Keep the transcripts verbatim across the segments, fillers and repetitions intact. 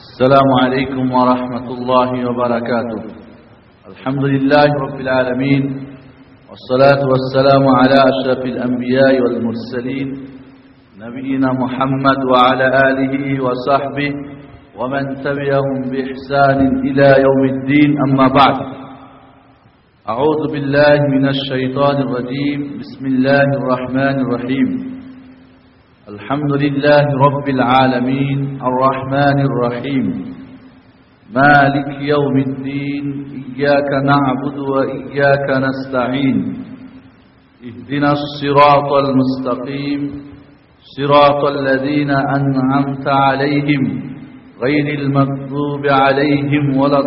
السلام عليكم ورحمة الله وبركاته. الحمد لله رب العالمين، والصلاة والسلام على أشرف الأنبياء والمرسلين نبينا محمد وعلى آله وصحبه ومن تبعهم بإحسان إلى يوم الدين. أما بعد، أعوذ بالله من الشيطان الرجيم. بسم الله الرحمن الرحيم. الحمد لله رب العالمين الرحمن الرحيم مالك يوم الدين. إياك نعبد وإياك نستعين. اهدنا الصراط المستقيم صراط الذين أنعمت عليهم غير المغضوب عليهم ولا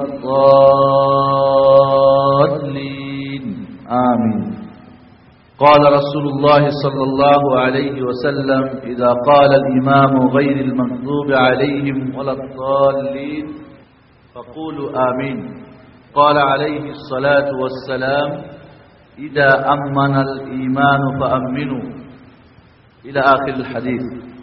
الضالين. آمين. قال رسول الله صلى الله عليه وسلم: إذا قال الإمام غير المغضوب عليهم ولا الضالين فقولوا آمين. قال عليه الصلاة والسلام: إذا أمن الإيمان فأمنوا، إلى آخر الحديث.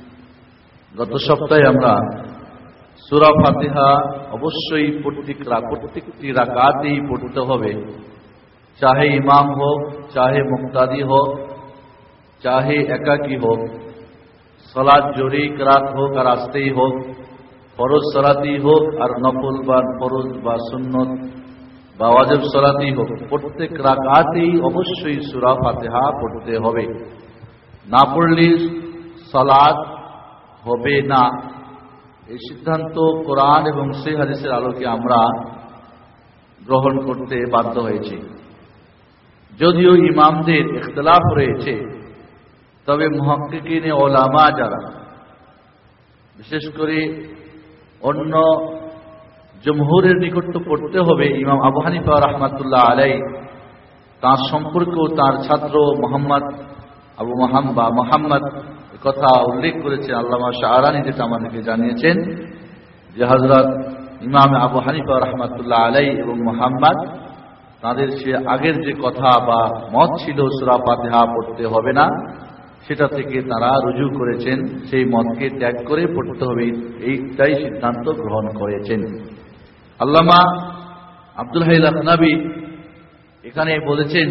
গত সপ্তাহে আমরা সূরা ফাতিহা অবশ্যই প্রত্যেকটি রাকাতেই পড়তে হবে, চাহে ইমাম হোক, চাহে মুক্তাদি হোক, চাহে একাকী হোক, সালাত জোরে কিরাত হোক আর আস্তেই হোক, ফরজ সালাতই হোক আর নফল বা ফরজ বা সুন্নত বা ওয়াজিব সালাতই হোক, প্রত্যেক রাকাতেই অবশ্যই সূরা ফাতিহা পড়তে হবে। না পড়লে সালাত হবে না। এই সিদ্ধান্ত কোরআন এবং সেই হাদিসের আলোকে আমরা গ্রহণ করতে বাধ্য হয়েছি। যদিও ইমামদের ইখতিলাফ রয়েছে, তবে মুহাক্কিকিনে উলামা যারা, বিশেষ করে অন্য জমহুরের নিকট পড়তে হবে ইমাম আবু হানিফা রাহমাতুল্লাহ আলাইহি, তার সম্পর্কেও তার ছাত্র মোহাম্মদ আবু মুহাম্মদ মোহাম্মদ কথা উল্লেখ করেছেন আল্লামা শাহরানি, যেটা আমাদেরকে জানিয়েছেন যে হযরত ইমাম আবু হানিফা রাহমাতুল্লাহ আলাইহি এবং মুহাম্মদ তাদের সে আগের যে কথা বা মত ছিল সূরা ফাতিহা পড়তে হবে না, সেটা থেকে তারা রুজু করেছেন, সেই মতকে ত্যাগ করে পড়তে হবে, এইটাই সিদ্ধান্ত গ্রহণ করেছেন। আল্লামা আব্দুল হাই লাখনাবী এখানে বলেছেন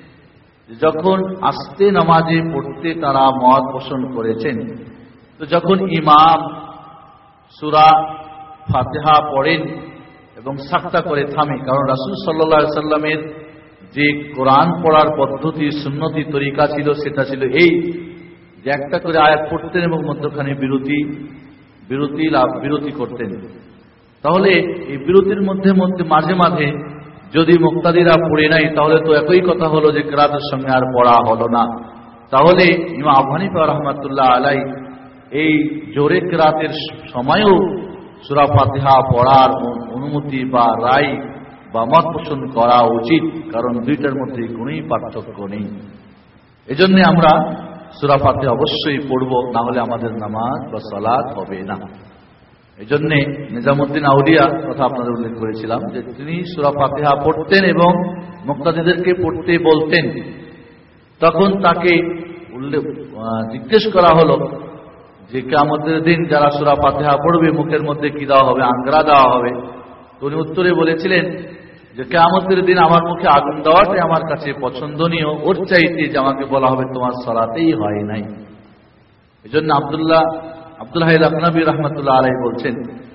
যখন আস্তে নামাজে পড়তে তারা মত পোষণ করেছেন, তো যখন ইমাম সূরা ফাতিহা পড়েন এবং সাক্তা করে থামে, কারণ রাসূল সাল্লাল্লাহু আলাইহি সাল্লামের যে কোরআন পড়ার পদ্ধতি সুন্নতি তরিকা ছিল, সেটা ছিল এই যে একটা করে আয়াত পড়তেন এবং মধ্যখানে বিরতি বিরতি লাভ বিরতি করতেন। তাহলে এই বিরতির মধ্যে মধ্যে মাঝে মাঝে যদি মুক্তাদিরা পড়ে নাই, তাহলে তো একই কথা হলো যে কিরাতের সঙ্গে আর পড়া হলো না। তাহলে ইমাম আবু হানিফা রাহমাতুল্লাহ আলাইহি এই জোরে কিরাতের সময়ও সূরা ফাতিহা পড়ার অনুমতি বা রায় বা মত পোষণ করা উচিত, কারণ দুইটার মধ্যে কোনো পার্থক্য নেই। এজন্য আমরা সূরা ফাতিহা অবশ্যই পড়ব, না হলে আমাদের নামাজ বা সালাত হবে না। এজন্য নিজামুদ্দিন আউলিয়া কথা আপনাদের উল্লেখ করেছিলাম যে তিনি সূরা ফাতিহা পড়তেন এবং মুক্তাদিদেরকে পড়তে বলতেন। তখন তাকে উল্লেখ জিজ্ঞেস করা হলো যে কিয়ামতের দিন যারা সূরা ফাতিহা পড়বে মুখের মধ্যে কি দেওয়া হবে, আঙ্গরা দেওয়া হবে। তো উনি উত্তরে বলেছিলেন যে কিয়ামতের দিন আমার মুখে আগুন দেওয়াটাই আমার কাছে পছন্দনীয়, ওর চাইতে যে আমাকে বলা হবে তোমার সালাতেই হয় নাই। এজন্য আব্দুল্লাহ আব্দুল হাই লাখনাবী রাহমাতুল্লাহ আলাইহি বলছেন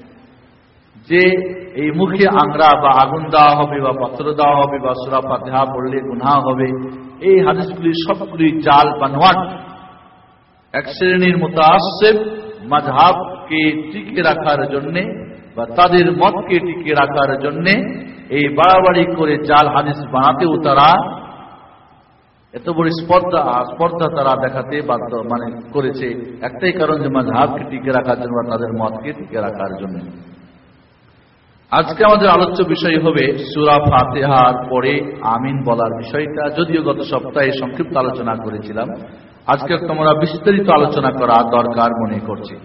যে এই মুখে আঙ্গরা বা আগুন দেওয়া হবে বা পাথর দেওয়া হবে বা সূরা ফাতিহা পড়লে গুনাহ হবে, এই হাদিসগুলি সবগুলি জাল বানোয়াট। এক শ্রেণীর মুতাআসসিব মাযহাবকে টিকে রাখার জন্য বা তাদের মতকে টিকে রাখার জন্য এই বাড়াবাড়ি করে জাল হাদিস বানাতেও তারা এত বড় স্পর্ধা স্পর্ধা তারা দেখাতে বাধ্য মানে করেছে, একটাই কারণ যে মাযহাবকে টিকে রাখার জন্য বা তাদের মতকে টিকে রাখার জন্য। আজকে আমাদের আলোচ্য বিষয় হবে সূরা ফাতিহার পরে আমিন বলার বিষয়টা। যদিও গত সপ্তাহে সংক্ষিপ্ত আলোচনা করেছিলাম, আজকে আমরা বিস্তারিত আলোচনা করা দরকার মনে করছি।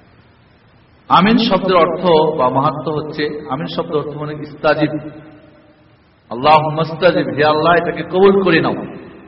আমিন শব্দের অর্থ বা মাহাত্ম্য হচ্ছে, আমিন শব্দের অর্থ মানে ইস্তাজিব, আল্লাহুম্মা ইস্তাজিব, হে আল্লাহ এটাকে কবুল করে নাও।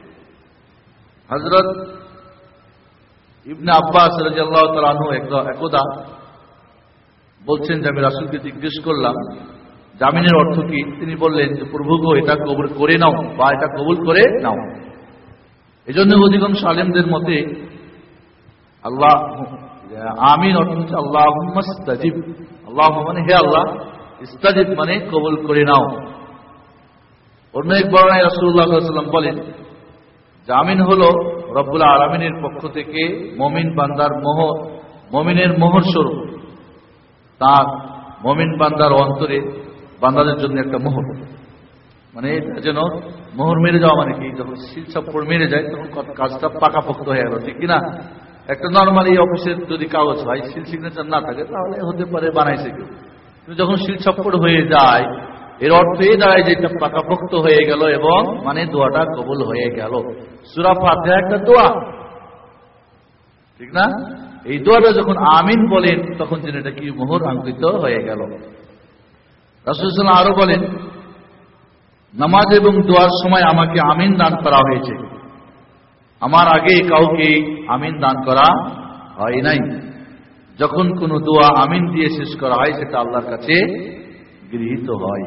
হযরত ইবনে আব্বাস রাদিয়াল্লাহু তাআলা আনহু একদা বলছেন যে আমি রাসূলকে জিজ্ঞেস করলাম জামিনের অর্থ কি। তিনি বললেন যে প্রভু গো, এটা কবুল করে নাও বা এটা কবুল করে নাও। এজন্য অধিকাংশ আলেমদের মতে আল্লাহ আমিন অর্থ হচ্ছে আল্লাহুম্মা ইস্তাজিব। আল্লাহ মানে হে আল্লাহ, ইস্তাজিব মানে কবুল করে নাও। অন্য এক বর্ণনায় রাসূলুল্লাহ সাল্লাল্লাহু আলাইহি ওয়াসাল্লাম বলেন জামিন হলো রব্বুল আলামিনের পক্ষ থেকে মুমিন বান্দার মোহর, মুমিনের মোহর স্বরূপ। তার মুমিন বান্দার অন্তরে বান্দাদের জন্য একটা মোহর, মানে যেন মোহর মেরে যাওয়া মানে কি, যখন শিল ছাপ্পড় মেরে যায় তখন কাজটা পাকাপোক্ত হয়ে গেল, ঠিক কিনা? একটা নর্মালি অফিসের যদি কাগজ হয়, সিল সিগনেচার না থাকে তাহলে হতে পারে বানাইছে কেউ, কিন্তু যখন শিল ছাপ্পড় হয়ে যায় এর অর্থ এই দাঁড়ায় যে এটা পাকাপোক্ত হয়ে গেল এবং মানে দোয়াটা কবুল হয়ে গেল। সূরা ফাতিহা একটা দোয়া, ঠিক না? এই দোয়াটা যখন আমিন বলেন তখন যেন এটা কি মোহর আঙ্কিত হয়ে গেল। রাসূল সাল্লাল্লাহু আলাইহি ওয়াসাল্লাম আরো বলেন নামাজ এবং দোয়ার সময় আমাকে আমিন দান করা হয়েছে, আমার আগে কাউকে আমিন দান করা হয় নাই। যখন কোনো দোয়া আমিন দিয়ে শেষ করা হয় সেটা আল্লাহর কাছে গৃহীত হয়।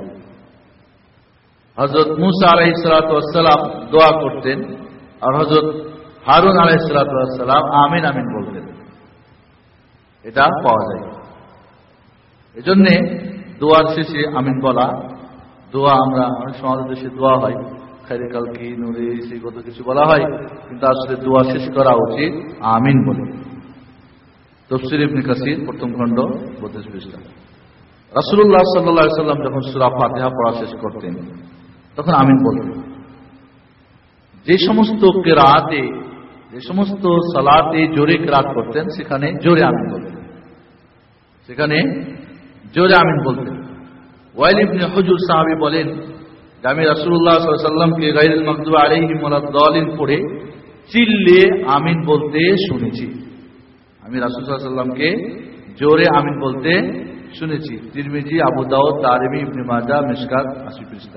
হযরত মূসা আলাইহিস সালাতু ওয়াস সালাম দোয়া করতেন আর হযরত হারুন আলাইহিস সালাতু ওয়াস সালাম আমিন আমিন বলতেন, এটা পাওয়া যায়। এজন্য দোয়ার শেষে আমিন বলা, দোয়া আমরা অনেক সময় দেশে দোয়া হয় খাইরে কালকি নূরে সেই কত কিছু বলা হয়, কিন্তু আসলে দোয়া শেষ করা উচিত আমিন বলে। তাফসীর ইবনে কাসির প্রথম খণ্ড বত্রিশ পৃষ্ঠা। রাসূলুল্লাহ সাল্লাল্লাহু আলাইহি ওয়াসাল্লাম যখন সূরা ফাতিহা পড়া শেষ করতেন তখন আমিন বলতেন। যে সমস্ত কিরাতে, যে সমস্ত সালাতে জোরে কিরাত করতেন সেখানে জোরে আমিন বলতেন, সেখানে জোরে আমিন বলতেন। ওয়াইল ইবনে হুজুর সাহাবী বলেন যে আমি রাসূলুল্লাহ সাল্লাল্লাহু আলাইহি ওয়াসাল্লামকে গায়রুল মাগদুবি আলাইহিম ওয়ালাদ-দালিন পড়ে চিল্লে আমিন বলতে শুনেছি। আমি রাসূল সাল্লাল্লাহু আলাইহি ওয়াসাল্লামকে জোরে আমিন বলতে শুনেছি। তিরমিজি, আবু দাউদ, তারমিজি, ইবনে মাজাহ, মিশকাত আশি পৃষ্ঠা।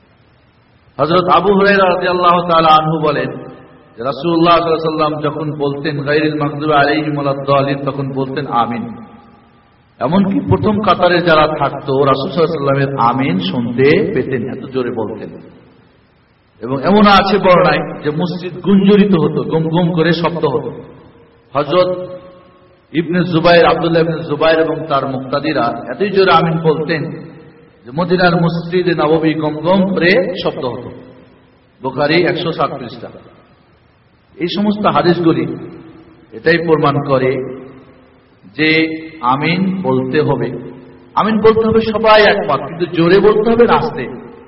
হযরত আবু হুরায়রা রাদিয়াল্লাহু তাআলা আনহু বলেন যে রাসূলুল্লাহ সাল্লাল্লাহু আলাইহি ওয়াসাল্লাম যখন বলতেন গায়রুল মাগদুবি আলাইহিম ওয়ালাদ-দালিন তখন বলতেন আমিন। এমনকি প্রথম কাতারে যারা থাকতো রাসূল সাল্লাল্লাহু আলাইহি ওয়াসাল্লামের আমিন শুনতে পেতেন, এত জোরে বলতেন। এবং এমন আছে বর্ণায় যে মসজিদ গুঞ্জরিত হতো, গুম গুম করে শব্দ হতো। হযরত ইবনে জুবাইর, আব্দুল্লাহ ইবনে জুবাইর এবং তার মুক্তাদিরা এতই জোরে আমিন বলতেন যে মদিনার মসজিদে নববী গম গম করে শব্দ হতো। বুখারী একশো সাত পৃষ্ঠা। এই সমস্ত হাদিসগুলি এটাই প্রমাণ করে যে আমিন বলতে হবে। আমিন বলতে হবে সবাই একমত, কিন্তু জোরে বলতে হবে না আস্তে।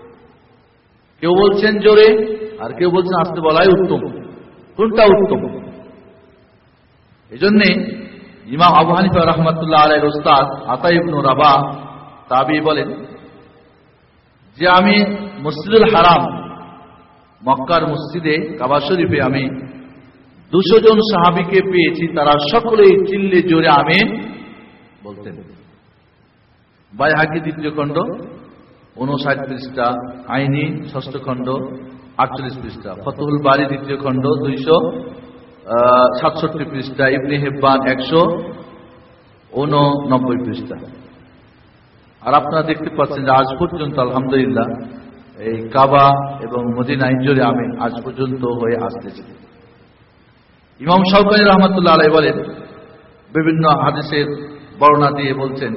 কেউ বলছেন জোরে আর কেউ বলছেন আস্তে বলাই উত্তম। কোনটা উত্তম? এজন্য ইমাম আবু হানিফা রাহমাতুল্লাহ আলাইহির উস্তাদ আতা ইবনে রাবাহ তাবী বলেন যে আমি মসজিদুল হারাম মক্কার মসজিদে কাবা শরীফে আমি দুশো জন সাহাবীকে পেয়েছি, তারা সকলেই চিল্লে জোরে আমিন বলতেন। বাইহাকি দ্বিতীয় খণ্ড ঊনষাট পৃষ্ঠা, আইনি ষষ্ঠ খণ্ড আটচল্লিশ পৃষ্ঠা, ফতহুল বারী দ্বিতীয় খণ্ড দুইশো সাতষট্টি পৃষ্ঠা, ইবনে হিব্বান একশো ঊননব্বই পৃষ্ঠা। আর আপনারা দেখতে পাচ্ছেন যে আজ পর্যন্ত আলহামদুলিল্লাহ এই কাবা এবং মদিনায় জোরে আমিন আজ পর্যন্ত হয়ে আসতেছে। ইমাম শাওকানী রাহমাতুল্লাহ আলাইহি বলেন, বিভিন্ন হাদিসের বর্ণনা দিয়ে বলছেন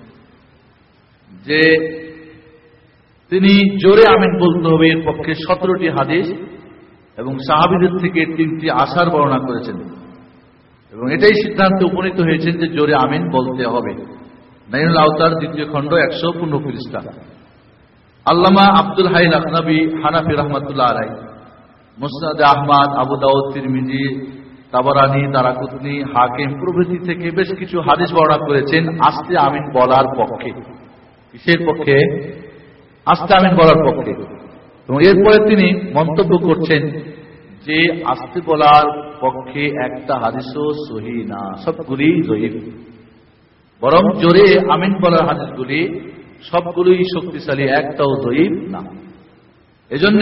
যে তিনি জোরে আমিন বলতে হবে এর পক্ষে সতেরোটি হাদিস এবং সাহাবীদের থেকে তিনটি আসার বর্ণনা করেছেন, এবং এটাই সিদ্ধান্তে উপনীত হয়েছেন যে জোরে আমিন বলতে হবে। নাইনুল আওতার দ্বিতীয় খণ্ড একশো পনেরো পৃষ্ঠা। আল্লামা আব্দুল হাই লাখনবী হানাফি রাহমাতুল্লাহ আলাইহি মুসনাদ আহমদ, আবু দাউদ, তিরমিজি, তাবারানী, দারাকুতনী, হাকিম প্রভৃতি থেকে বেশ কিছু হাদিস বর্ণনা করেছেন আস্তে আমিন বলার পক্ষে। কিসের পক্ষে? আস্তে আমিন বলার পক্ষে। এবং এরপরে তিনি মন্তব্য করছেন যে আস্তে বলার পক্ষে একটা হাদিসও সহিহ না, সবগুলি যঈফ। বরং জোরে আমিন বলার হাদিসগুলি সবগুলোই শক্তিশালী, একটাও যঈফ না। এজন্য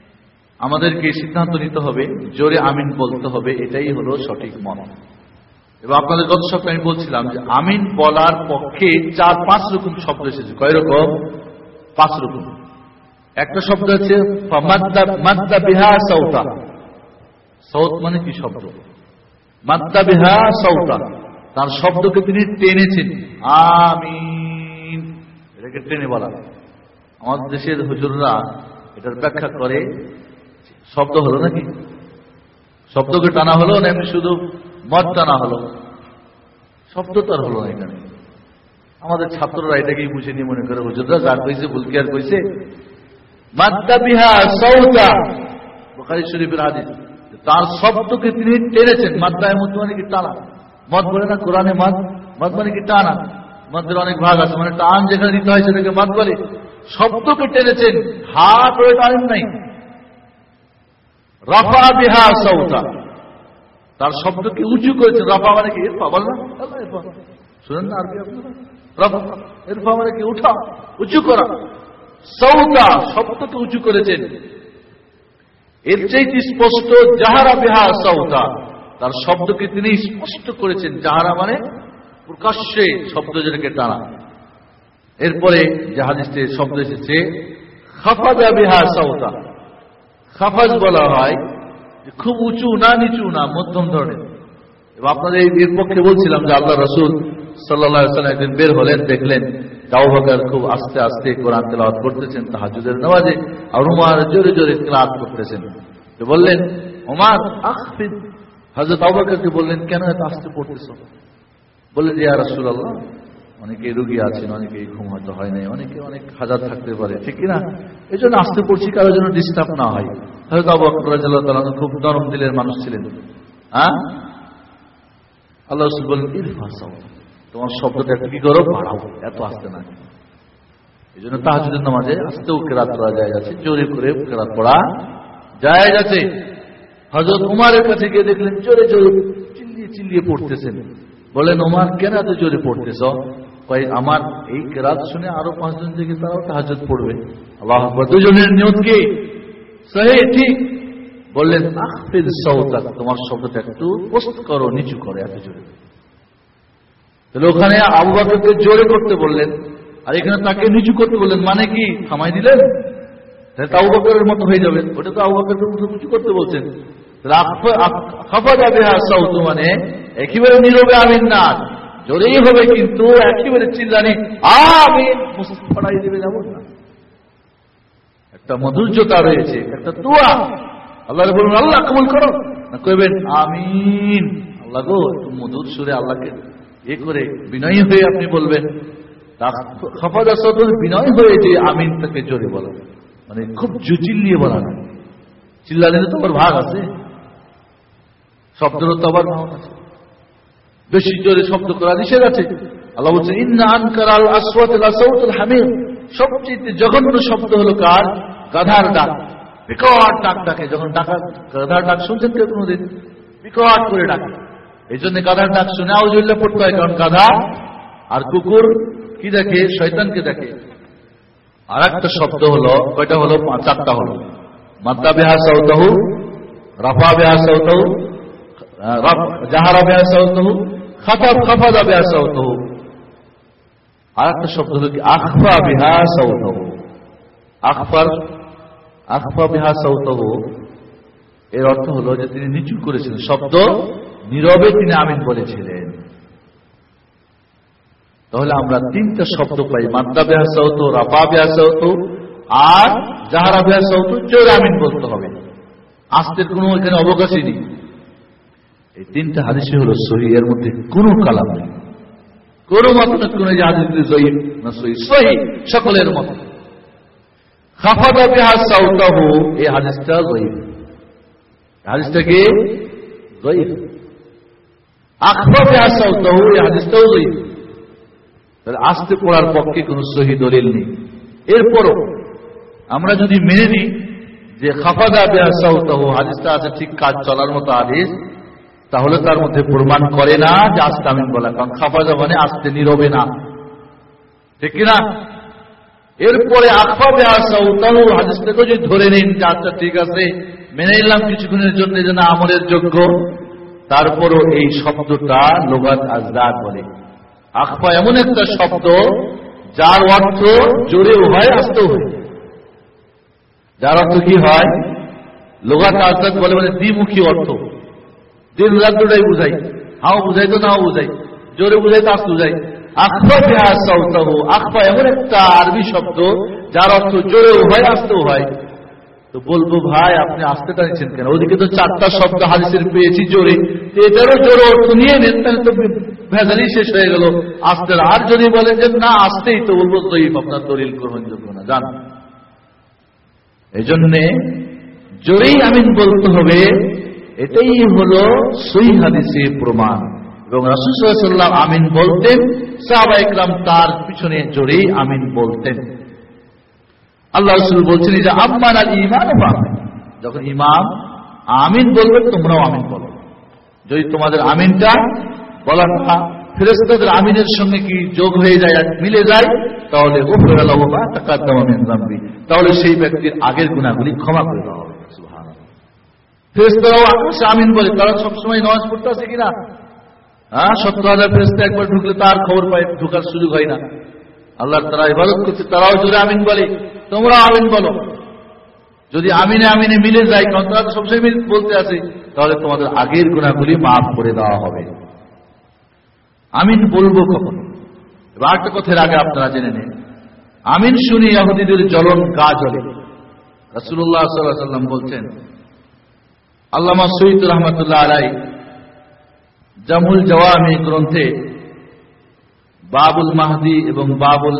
আমাদেরকে সিদ্ধান্ত নিতে হবে জোরে আমিন বলতে হবে, এটাই হলো সঠিক মত। এবার আপনাদের গত সপ্তাহে আমি বলছিলাম যে আমিন বলার পক্ষে চার পাঁচ রকম শব্দ এসেছে। কয় রকম? পাঁচ রকম। একটা শব্দ হচ্ছে মাদ্দা বিহা সাউতা। সাউত মানে কি শব্দ? মাদ্দা বিহা সাউতা, তার শব্দকে তিনি টেনেছেন। আমিন এটাকে টেনে বলা। আমাদের দেশের হুজুররা এটার ব্যাখ্যা করে, শব্দ হলো নাকি? শব্দকে টানা হলো না এমনি শুধু মদ টানা হলো? শব্দ তো আর হলো না এখানে। আমাদের ছাত্ররা এটাকেই বুঝে নিয়ে মনে করে হুজুররা যা কইছে ভুল কি আর কইছে। মাদ্দা বিহা সাউতা, বুখারী শরীফের হাদিস, তার শব্দকে তিনি টেনেছেন। মাদ্দায় মদ মানে কি টানা। মদ বলে না কোরআনে মদ, মদ মানে কি টানা। মদের অনেক ভাগ আছে, মানে টান যেখানে দিতে হয় সেটাকে মদ বলে। শব্দকে টেনেছেন, হাত হয়ে টানেন নাই। রাফা বিহা সাউতা, তার শব্দকে উঁচু করেছেন। রাফা মানে কি? ইরফা বল না, শুনেন না আরবি আপনারা? রাফা ইরফা মানে কি? উঠা, উঁচু করা। সাউতা শব্দকে উঁচু করেছেন। এর চাইতে স্পষ্ট জাহারা বিহা সাউতা, তার শব্দকে তিনি স্পষ্ট করেছেন। জাহারা মানে প্রকাশ্যে শব্দ যেটাকে টানা। এরপরে যে হাদিসে শব্দ এসেছে খাফাজা বিহা সাউতা, খাফাজ বলা হয় খুব উঁচু না নিচু না, মধ্যম ধরনের। এবং আপনাদের এর পক্ষে বলছিলাম যে আল্লাহ রাসূল সাল্লাল্লাহু আলাইহি ওয়াসাল্লাম একদিন বের হলেন, দেখলেন আবু বকর খুব আস্তে আস্তে কোরআন তেলাওয়াত করতেছেন তাহাজ্জুদের নামাজে, আর উমর জোরে জোরে তেলাওয়াত করতেছেন। তো বললেন ওমর আখফিদ। হযরত আবু বকরকে বললেন কেন এত আস্তে পড়তেছো? বললেন ইয়া রাসূলুল্লাহ, অনেকে রোগী আছেন, অনেকে ঘুম হয়তো হয় নাই, অনেকে অনেক হাজার থাকতে পারে, ঠিক কিনা? এই জন্য আস্তে পড়ছি, কারোর জন্য ডিস্টার্ব না হয়। হযরত আবু বকর রাদিয়াল্লাহু তাআলা খুব নরম দিলের মানুষ ছিলেন। হ্যাঁ, আল্লাহ রাসূল বলেন ইরফা সাউত, তোমার শব্দটা একটু কি করো, বাড়াও, এত আস্তে না। এই জন্য তাহাজ্জুদের নামাজে আস্তেও কেরাত পড়া যায় আছে, জোরে করে কেরাত পড়া যায় আছে। হযরত উমরের কাছে গিয়ে দেখলেন জোরে জোরে চিল্লিয়ে চিল্লিয়ে পড়তেছেন। বলেন ওমর কেন এত জোরে পড়তেছ? কই আমার এই কেরাত শুনে আরো পাঁচজন থেকে তারাও তাহাজ্জুদ পড়বে। আল্লাহু আকবার, দুজনের নিয়ত কি সহি? ঠিক। বললেন আখফিদ সাউতাক, তোমার শব্দটা একটু পোস্ট করো, নিচু করো, এত জোরে। তাহলে ওখানে আবু বকরকে জোরে করতে বললেন, আর এখানে তাকে নিচু করতে বললেন, মানে কি থামাই দিলেন? তাহলে আবু বকরের মতো হয়ে যাবে। ওটা তো আবু বকরকে নিচু করতে বলছেন। খাফাজা বিহা সাউতু মানে একেবারে নীরবে আমিন না, জোরেই হবে, কিন্তু একেবারে চিল্লানি আমিন পড়াই দেবে যাব না। একটা মধুর্যতা রয়েছে, একটা দোয়া। আল্লাহ বলুন আল্লাহ কবুল করো, না কইবেন আমিন। আল্লাহ গো, মধুর সুরে আল্লাহকে এ করে বিনয়ী হয়ে আপনি বলবেন। খাফাজা সাউতু বিনয় হয়ে যে আমিন তাকে জোরে বলা, মানে খুব চিল্লিয়ে বলা না। চিল্লালে তো আবার ভাগ আছে, শব্দের তো আবার ভাগ আছে। বেশি জোরে শব্দ করা নিষেধ আছে। আল্লাহ বলছেন ইন্না আনকারাল আসওয়াতি লাসাউতুল হামির, সবচেয়ে জঘন্য শব্দ হলো কার? গাধার ডাক। বিকট ডাক ডাকে, যখন ডাকা গাধার ডাক শুনছেন কেউ কোনোদিন? বিকট করে ডাকে। এই জন্য গাধার ডাক শুনে আউযুবিল্লাহ পড়তে হয়, কারণ গাধা আর কুকুর কি দেখে? শয়তানকে দেখে। আর একটা শব্দ হলো, কয়টা হলো? চারটা হলো। মাদ্দা বিহা সাউতাহু, রাফা বিহা সাউতাহু, জাহারা বিহা সাউতাহু, খাফাদ খাফাদা বিহা সাউতাহু। আর একটা শব্দ হলো কি? আখফা বিহা সাউতাহু। আখফার আখফা বিহা সাউতাহু এর অর্থ হলো যে তিনি নিচু করেছিলেন শব্দ, নীরবে তিনি আমিন বলেছিলেন। তাহলে আমরা তিনটা শব্দ পাই, মাদ্দা বিহা সাউতু, রাফা বিহা সাউতু, আর জাহারা বিহা সাউতু। জোরে আমিন বলতে হবে, আস্তের কোনো এখানে অবকাশই নেই। এই তিনটা হাদিস হলো সহিহ, এর মধ্যে কোনো কালাম নেই, কোনো মত না, কোনো হাদিস সহিহ না সহিহ, সহিহ সকলের মত। খাফাদা বিহা সাউতাহু, এই হাদিসটা সহিহ, হাদিসটা কি সহিহ। আখফা বিহা সাউতাহু, এই হাদিসটাও সহিহ। তাহলে আস্তে পড়ার পক্ষে কোন সহিহ দলিল নেই। এরপরও আমরা যদি মেনে নিই যে খাফাদা বিহা সাউতাহু হাদিসটা আছে, ঠিক কাজ চলার মতো হাদিস, তাহলে তার মধ্যে প্রমাণ করে না যে আস্তে আমিন বলা, কারণ খাফাদা মানে আস্তে নীরবে না, ঠিক কিনা? এরপরে আখফা বিহা সাউতাহু হাদিসটাকে যদি ধরে নিন যে আচ্ছা ঠিক আছে, মেনে নিলাম কিছুক্ষণের জন্য যেন আমলের যোগ্য, তারপরও এই শব্দটা লুগাত আজদাদ বলে। আখফা এমন একটা শব্দ যার অর্থ জোরেও হয় আস্তেও হয়। যার অর্থ কি হয়, লুগাত আজদাদ বলে মানে দ্বিমুখী অর্থ। দিন রাত দুটাই বুঝাই, হাও বুঝাই তো নাও বুঝাই, জোরে বুঝাই তো আস্তে বুঝাই। আখফা বিহা সাওতাহু, আখফা এমন একটা আরবি শব্দ যার অর্থ জোরেও হয় আস্তেও হয়। তো বলবো ভাই আপনি আস্তে টানছেন কেন, ওদিকে তো চারটা শব্দ হাদিসের পেয়েছি জোরে, এটারও জোরে অর্থ নিয়ে নেন, তাহলে তো ভেজালই শেষ হয়ে গেল আস্তে। আর যদি বলেন যে না আস্তেই, তো বলবো দঈফ, আপনার দলিল গ্রহণযোগ্য না। জান এই জন্যে জোরেই আমিন বলতে হবে, এটাই হলো সহিহ হাদিসে প্রমাণ। এবং রাসূল সাল্লাল্লাহু আলাইহি ওয়াসাল্লাম আমিন বলতেন, সাহাবায়ে কেরাম তার পিছনে জোরেই আমিন বলতেন। আল্লাহ রাসূল বলছেন যে আম্মান আল ঈমান ওয়া যখন ইমাম আমিন বলবে তোমরাও আমিন বলো। যদি তোমাদের আমিনটা বলাটা ফেরেশতাদের আমিনের সঙ্গে কি যোগ হয়ে যায়, মিলে যায়, তাহলে গুফিরা লাহু মা তাকাদ্দামা মিন যামবি, তাহলে সেই ব্যক্তির আগের গুনাহগুলি ক্ষমা করে দেওয়া হবে। সুবহানাল্লাহ। ফেরেশতারাও আকাশে আমিন বলে, তারা সবসময় নামাজ পড়তে আছে কিনা? হ্যাঁ, সত্তর হাজার ফেরেশতা একবার ঢুকলে তার খবর পায়, ঢোকার সুযোগ হয় না। আল্লাহর তারা ইবাদত করছে, তারাও জোরে আমিন বলে, তোমরা আমিন বলো। যদি আমিনে আমিনে মিলে যায়, কারণ তারা সবসময় বলতে আছে, তাহলে তোমাদের আগের গুনাহগুলি মাফ করে দেওয়া হবে। আমিন বলবো কখন? এবার একটা কথার আগে আপনারা জেনে নেন, আমিন শুনি ইহুদিদের জ্বলন গা জ্বলে। রাসূলুল্লাহ সাল্লাল্লাহু আলাইহি ওয়াসাল্লাম বলছেন, আল্লামা সৈয়দ রহমাতুল্লাহ আলাইহি জামুল জাওয়ামি গ্রন্থে বাবুল মাহদি এবং বাবুল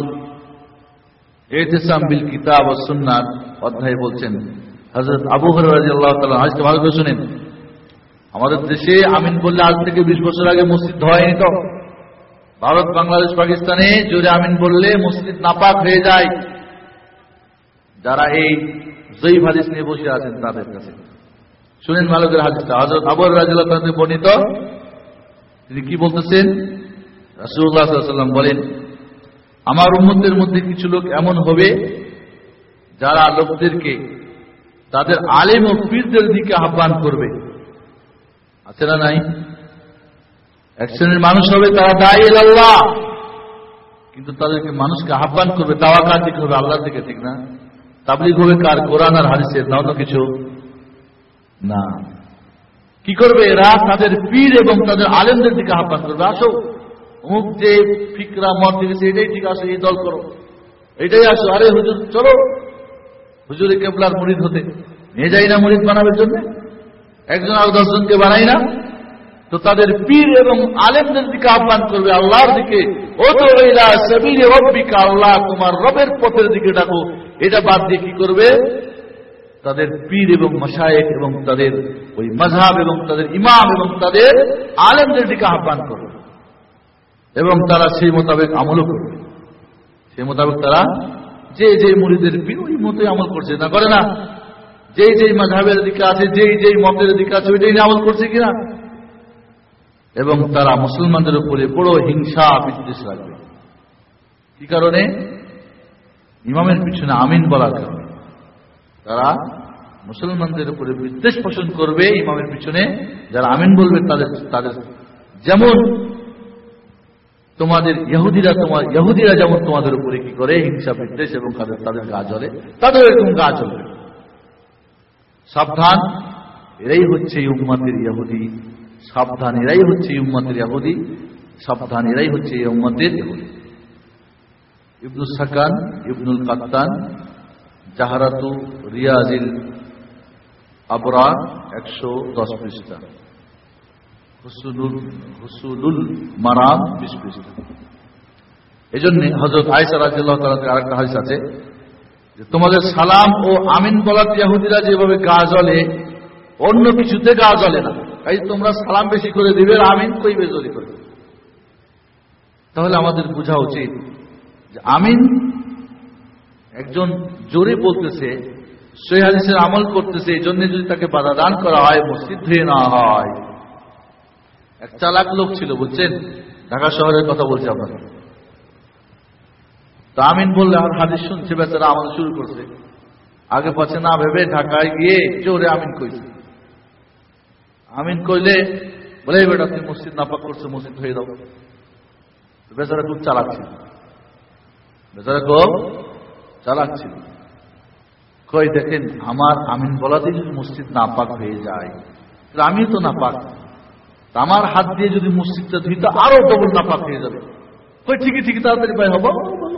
ইতিসাম বিল কিতাব ওয়াস সুন্নাহ অধ্যায়ে বলছেন, হযরত আবু হুরায়রা রাদিয়াল্লাহু তাআলা হাদিসটা ভালো করে শুনেন। আমাদের দেশে আমিন বললে আজ থেকে বিশ বছর আগে মসজিদ হয়নি তো। ভারত, বাংলাদেশ, পাকিস্তানে জোরে আমিন বললে মসজিদ নাপাক হয়ে যায়। যারা এই যঈফ হাদিস নিয়ে বসে আছেন তাদের কাছে শুনেন ভালো করে হাদিসটা। হযরত আবু হুরায়রা রাদিয়াল্লাহু তাআলা থেকে বর্ণিত, তিনি কি বলতেছেন? রাসূলুল্লাহ সাল্লাল্লাহু আলাইহি ওয়াসাল্লাম বলেন, আমার উম্মতের মধ্যে কিছু লোক এমন হবে যারা লোকদেরকে তাদের আলেম ও পীরদের দিকে আহ্বান করবে। আছে না নাই? এক শ্রেণীর মানুষ হবে তারা দাঈ ইলাল্লাহ, কিন্তু তাদেরকে মানুষকে আহ্বান করবে, দাওয়া কার দিকে হবে? আল্লাহর দিকে, ঠিক না? তাবলীগ হবে কার? কোরআন আর হাদিসের, না অন্য কিছু না। কি করবে এরা? তাদের পীর এবং তাদের আলেমদের দিকে আহ্বান করবে, আসো অমুক যে ফিকরা মত দিয়েছে এটাই ঠিক আছে, এই দল করো, এটাই আসো। আরে হুজুর চলো হুজুরে কেবলার মুরিদ হতে, নিয়ে যাই না মুরিদ বানানোর জন্য, একজন আর দশজনকে বানাই না। তো তাদের পীর এবং আলেমদের দিকে আহ্বান করবে, আল্লাহর দিকে, ও তো ইলা সাবিলি রাব্বিকা, আল্লাহ তোমার রবের পথের দিকে ডাকো। এটা বাদ দিয়ে কি করবে? তাদের পীর এবং মাশায়েখ এবং তাদের ওই মাযহাব এবং তাদের ইমাম এবং তাদের আলেমদের দিকে আহ্বান করবে, এবং তারা সেই মোতাবেক আমলও করবে। সেই মোতাবেক তারা যে যে মুরিদের পীর ওই মতোই আমল করছে, না করে না? যেই যেই মাযহাবের দিকে আছে, যেই যেই মতের দিকে আছে, ওইটাই নিয়ে আমল করছে কিনা? এবং তারা মুসলমানদের উপরে বড় হিংসা বিদ্বেষ রাখবে। কি কারণে? ইমামের পিছনে আমিন বলার কারণে। তারা মুসলমানদের উপরে বিদ্বেষ পোষণ করবে ইমামের পিছনে যারা আমিন বলবে তাদের তাদের যেমন তোমাদের ইহুদিরা তোমার ইহুদিরা যেমন তোমাদের উপরে কি করে হিংসা বিদ্বেষ এবং তাদের তাদের গা জ্বলে, তাদের এরকম গা জ্বলবে। সাবধান, এরাই হচ্ছে এই উম্মতের ইহুদি। সাবধান, এরাই হচ্ছে এই উম্মতের ইহুদি। সাবধান, এরাই হচ্ছে এই উম্মতের ইহুদি। ইবনুস সাকান, ইবনুল কাত্তান, জাহারাতু রিয়াজিল আবরার, একশো দশ পৃষ্ঠা। হুসুলুল হুসুলুল মারাম, বিশ পৃষ্ঠা। এই জন্য হযরত আয়েশা রাদিয়াল্লাহু তাআলা থেকে আরেকটা হাদিস আছে যে তোমাদের সালাম ও আমিন বলাতে ইহুদিরা যেভাবে গা জ্বলে, অন্য কিছুতে গা জ্বলে না। তাই তোমরা সালাম বেশি করে দিবে, আমিন কইবে জোরে করে। তাহলে আমাদের বোঝা উচিত যে আমিন একজন জোরে বলতেছে, সহিহ হাদিসের আমল করতেছে, এই জন্য যদি তাকে বাধা দান করা হয়, মসজিদ ধুয়ে নেওয়া হয়। এক চালাক লোক ছিল, বুঝছেন, ঢাকা শহরের কথা বলছি আপনাদের। তো আমিন বললে আর হাদিস শুনছে, বেচারা আমল শুরু করছে, আগে পাচ্ছে না ভেবে ঢাকায় গিয়ে জোরে আমিন কইছে। আমিন কইলে বলে এই বেটা তুমি মসজিদ নাপাক করছো, মসজিদ হয়ে দাও। বেচারা খুব চালাক ছিল, বেচারা খুব চালাক ছিল। কই দেখেন আমার আমিন বলাতেই যদি মসজিদ নাপাক হয়ে যায়, আমি তো নাপাক, আমার হাত দিয়ে যদি মসজিদটা ধুই তো আরো ডবল নাপাক হয়ে যাবে। কই ঠিকই ঠিকই তাড়াতাড়ি পাই হবো।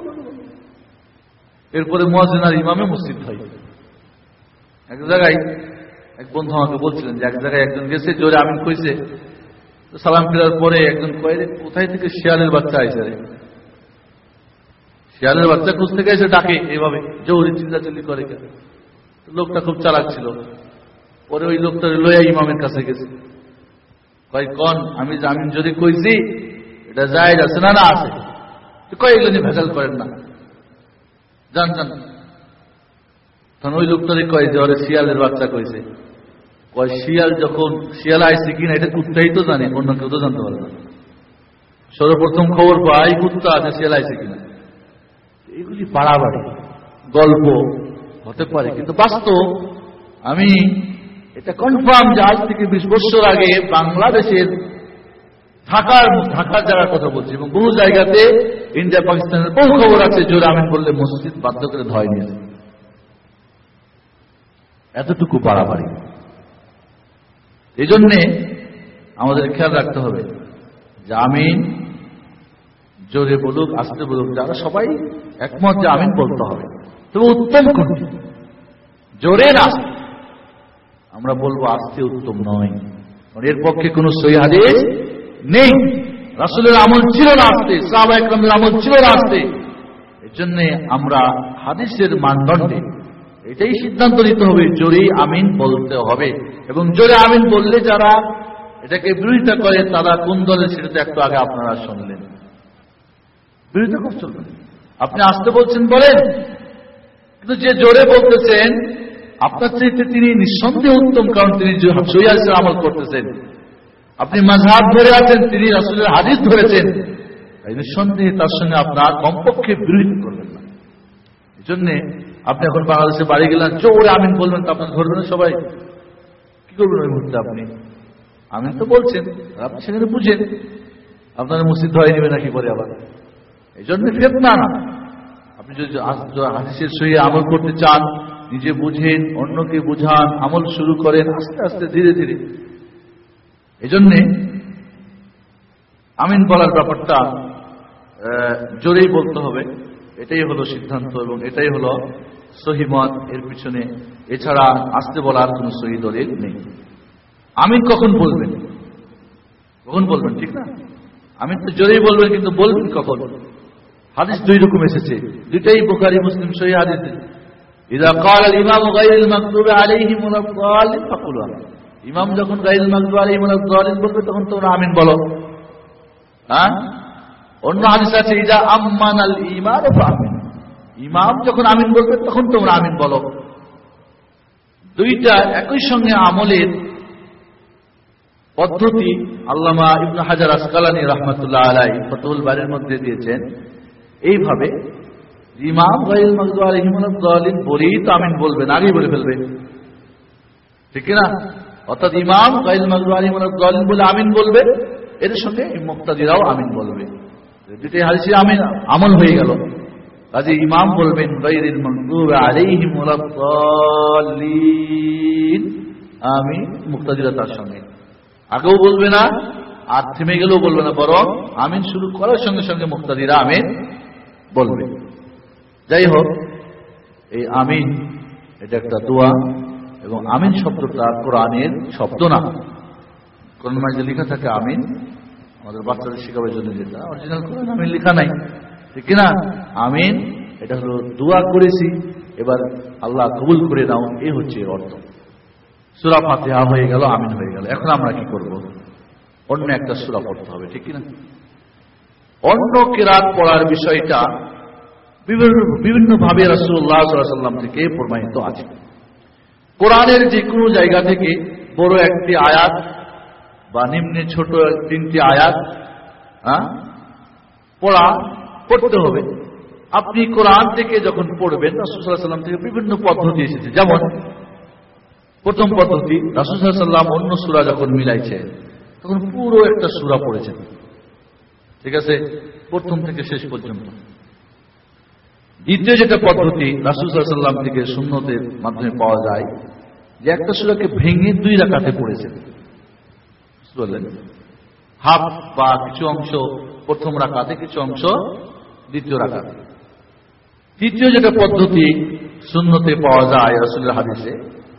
এরপরে মুয়াজ্জিন আর ইমামে মসজিদ হয়। এক জায়গায় এক বন্ধু আমাকে বলছিলেন যে এক জায়গায় একজন গেছে, জোরে আমিন কইছে, সালাম ফেরার পরে একজন কয়ে কোথায় থেকে শিয়ালের বাচ্চা আইসে রে, শিয়ালের বাচ্চা কোথা থেকে এসে ডাকে এইভাবে জোরে চিল্লাচিল্লি করে। লোকটা খুব চালাক ছিল। পরে ওই লোকটা লইয়া ইমামের কাছে গেছে, কয় কন আমি আমিন যদি কইছি এটা জায়েজ আছে না? না আছে। কয় এগুলো নিয়ে ভেজাল করেন না, জান জান। তখন ওই লোকটারে কয় যে ওরে শিয়ালের বাচ্চা কইছে। কয় শিয়াল যখন শিয়াল আইসে কিনা এটা কুত্তাই তো জানে, অন্য কেউ তো জানতে পারে না। সর্বপ্রথম খবর পাই কুত্তা আছে, শিয়াল আইসে কিনা। এগুলি বাড়াবাড়ি গল্প হতে পারে, কিন্তু বাস্তব আমি এটা কনফার্ম যে আজ থেকে বিশ বছর আগে বাংলাদেশের ঢাকার ঢাকার জায়গার কথা বলছি, এবং বহু জায়গাতে ইন্ডিয়া পাকিস্তানের বহু খবর আছে জোরে আমিন বললে মসজিদ বাধ্য করে ধয় নিয়েছে। এতটুকু বাড়াবাড়ি। এই জন্যে আমাদের খেয়াল রাখতে হবে যে আমিন জোরে বলুক আস্তে বলুক, যারা সবাই একমত যে আমিন বলতে হবে, তবে উত্তম কোনটি? জোরে না আমরা বলবো আস্তে উত্তম নয়, এর পক্ষে কোন সহিহ হাদিস নেই। রাসূলের আমল ছিল না আস্তে, সাহাবা একরামের আমল ছিল না আস্তে। এর জন্য আমরা হাদিসের মানদণ্ডে এটাই সিদ্ধান্ত নিতে হবে, জোরে আমিন বলতে হবে। এবং জোরে আমিন বললে যারা এটাকে বিরোধিতা করে তারা কোন দলের সেটা তো একটু আগে আপনারা শুনলেন। বিরোধিতা খুব চলবে। আপনি আস্তে বলছেন বলেন, কিন্তু যে জোরে বলতেছেন আপনার চাইতে তিনি নিঃসন্দেহে উত্তম, কারণ তিনি সহিহ হাদিসের আমল করতেছেন। আপনি মাযহাব ধরে আছেন, তিনি রাসূলের হাদিস ধরেছেন, তাই নিঃসন্দেহে তার সঙ্গে আপনার কমপক্ষে বিরোধিতা করবেন না। এই জন্যে আপনি এখন বাংলাদেশে বাড়ি গেলেন, জোরে আমিন বলবেন তো আপনার ধরবেন সবাই, কি করবেন ওই মুহূর্তে? আপনি আমিন তো বলছেন, আপনি সেখানে বুঝেন আপনার মসজিদ ধরে নেবে নাকি পরে আবার। এই জন্য ফিতনা না। আপনি যদি হাদিসের সহিহ আমল করতে চান, নিজে বুঝেন, অন্যকে বুঝান, আমল শুরু করেন আস্তে আস্তে ধীরে ধীরে। এই জন্যে আমিন বলার ব্যাপারটা জোরেই বলতে হবে, এটাই হলো সিদ্ধান্ত এবং এটাই হলো সহিহ মত। এর পিছনে এছাড়া আস্তে বলার কোন সহিহ দলিল নেই। আমিন কখন বলবেন? কখন বলবেন ঠিক না? আমিন তো জোরেই বলবেন, কিন্তু বলবেন কখন? হাদিস দুই রকম এসেছে, দুইটাই বুখারী মুসলিম সহিহ হাদিস। ইযা ক্বাল আল ইমাম গায়রুল মাগদুবি আলাইহিম ওয়ালাদ দাল্লিন ফাকুলু আমিন। ইমাম যখন গায়রুল মাগদুবি আলাইহিম ওয়ালাদ দাল্লিন বলবে তখন তোমরা আমিন বলো। হ্যাঁ, অন্য হাদিস আছে ইযা আম্মানাল ইমাম ফাআমিন। ইমাম যখন আমিন বলবে তখন তোমরা আমিন বলো। দুইটা একই সঙ্গে আমলের পদ্ধতি আল্লামা ইবনে হাজার আসকালানী রাহমাতুল্লাহ আলাইহি ফাতুল বারীর মধ্যে দিয়েছেন এইভাবে, ইমাম গায়রুল মাগদুবি আলাইহিম ওয়ালাদ দাল্লিন বলেই তো আমিন বলবেন, আগেই বলে ফেলবে, ঠিক না? অর্থাৎ ইমাম গায়রুল মাগদুবি আলাইহিম ওয়ালাদ দাল্লিন বলে আমিন বলবে, এর সঙ্গে মুক্তাদিরাও আমিন বলবে। দুইটাই হাদিসে আমিন আমল হয়ে গেল। কাজে ইমাম বলবেন গায়রুল মাগদুবি আলাইহিম ওয়ালাদ দাল্লিন, আমিন, মুক্তাদিরা তার সঙ্গে। আগেও বলবে না আর থেমে গেলেও বলবে না, বরং আমিন শুরু করার সঙ্গে সঙ্গে মুক্তাদিরা আমিন বলবে। যাই হোক, এই আমিন এটা একটা দোয়া, এবং আমিন শব্দটা কোরআনের শব্দ না। কোরআন মাঝে লেখা থাকে আমিন, আমাদের বাচ্চাদের শেখাবার জন্য যেটা অরিজিনাল কোরআন আমিন লেখা নাই, ঠিক কিনা? আমিন এটা হলো দোয়া করেছি, এবার আল্লাহ কবুল করে নাও, এই হচ্ছে অর্থ। সূরা ফাতিহা হয়ে গেল, আমিন হয়ে গেল। এখন আমরা কি করব? অন্য একটা সূরা পড়তে হবে, ঠিক কিনা? অন্য কিরাত পড়ার বিষয়টা বিভিন্ন ভাবে রাসূলুল্লাহ সাল্লাল্লাহু আলাইহি ওয়াসাল্লাম থেকে প্রমাণিত আছে। কোরআনের যে কোনো জায়গা থেকে বড় একটি আয়াত বা নিম্নে ছোট তিনটি আয়াত হ্যাঁ পড়া পড়তে হবে। আপনি কোরআন থেকে যখন পড়বেন, রাসূল সাল্লাল্লাহু আলাইহি ওয়াসাল্লাম থেকে বিভিন্ন পদ্ধতি এসেছে। যেমন প্রথম পদ্ধতি, রাসূল সাল্লাল্লাহু আলাইহি ওয়াসাল্লাম অন্য সূরা যখন মিলাইছে, তখন পুরো একটা সূরা পড়েছেন, ঠিক আছে, প্রথম থেকে শেষ পর্যন্ত। দ্বিতীয় যেটা পদ্ধতি রাসূল সাল্লাল্লাহু আলাইহি ওয়াসাল্লাম থেকে সুন্নতের মাধ্যমে পাওয়া যায়, যে একটা সূরাকে ভেঙে দুই রাকাতে পড়েছেন, বুঝলেন, হাফ বা কিছু অংশ প্রথম রাকাতে, কিছু অংশ দ্বিতীয় রাকাতে। তৃতীয় যেটা পদ্ধতি সুন্নতে পাওয়া যায় রাসূলের হাদিসে,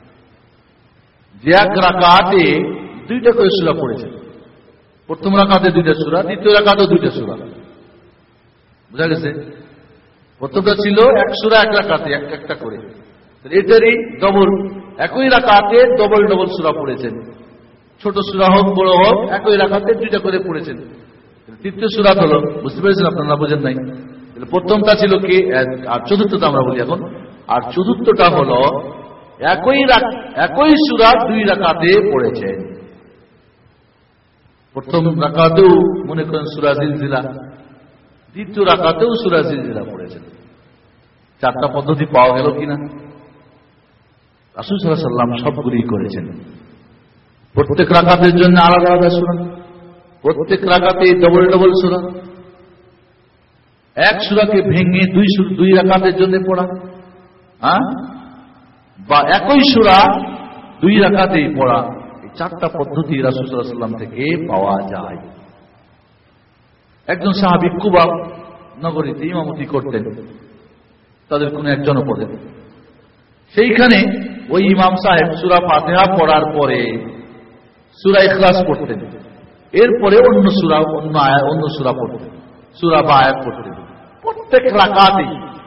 যে এক রাকাতে দুইটা করে সূরা পড়েছেন, প্রথম রাকাতে দুইটা সূরা, দ্বিতীয় রাকাতেও দুইটা সূরা। বুঝা গেছে? প্রথমটা ছিল এক সূরা এক রাকাতে এক একটা করে, এটারই ডবল, একই রাকাতে ডবল ডবল সূরা পড়েছেন, ছোট সূরা হোক বড় হোক একই রাকাতে দুইটা করে পড়েছেন। তৃতীয় সূরা হলো, বুঝতে পেরেছেন আপনারা? বুঝেন নাই? প্রথমটা ছিল কি, আর চতুর্থটা আমরা বলি এখন, আর চতুর্থটা হলো একই একই সূরা দুই রাকাতে পড়েছেন। প্রথম রাকাতেও মনে করেন সূরা জিলজিলা, দ্বিতীয় রাকাতেও সূরা জিলজিলা পড়েছেন। চারটা পদ্ধতি পাওয়া গেল কিনা? রাসূল সাল্লাল্লাহু আলাইহি ওয়াসাল্লাম সবগুলি করেছেন। প্রত্যেক রাকাতের জন্য আলাদা আলাদা সূরা, প্রত্যেক রাকাতে ডবল ডবল সূরা, এক সূরাকে ভেঙে দুই দুই রাকাতের জন্য পড়া, হ্যাঁ, বা একই সূরা দুই রাকাতেই পড়া। এই চারটা পদ্ধতি রাসূল সাল্লাল্লাহু আলাইহি ওয়াসাল্লাম থেকে পাওয়া যায়। একজন সাহাবী কুবা নগরীতে ইমামতি করতেন তাদের কোন এক জনপদে। সেইখানে ওই ইমাম সাহেব সূরা ফাতিহা পড়ার পরে সূরা ইখলাস পড়তেন, এরপরে অন্য সূরা অন্য আয়াত অন্য সূরা পড়তেন, সূরা বা আয়াত পড়তেন প্রত্যেক রাকাতে।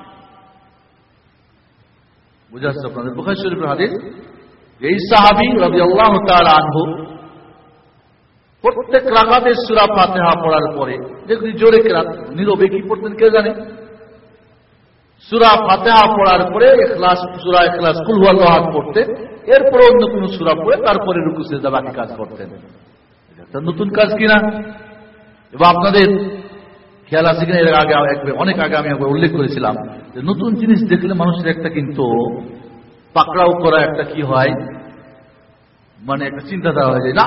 বুঝা যাচ্ছে আপনাদের? বুখারী শরীফের হাদিস। এই সাহাবী রাদিয়াল্লাহু তাআলা আনহু প্রত্যেক রাকাতে সূরা ফাতিহা পড়ার পরে, দেখুন জোরে কেরাত, নীরবে কি পড়তেন কে জানে, সূরা ফাতিহা পড়ার পরে ইখলাস, সূরা ইখলাস, কুল হুয়াল্লাহু আহাদ পড়তেন, এরপরে অন্য কোন সূরা পড়ে তারপরে রুকু সিজদা বাকি কাজ করতেন। এটা নতুন কাজ কিনা? এবং আপনাদের খেয়াল আছে কিনা, এর আগে অনেক আগে আমি উল্লেখ করেছিলাম যে নতুন জিনিস দেখলে মানুষের একটা কিন্তু পাকড়াও করা একটা কি হয়, মানে একটা চিন্তাধারা হয়ে যায়। না,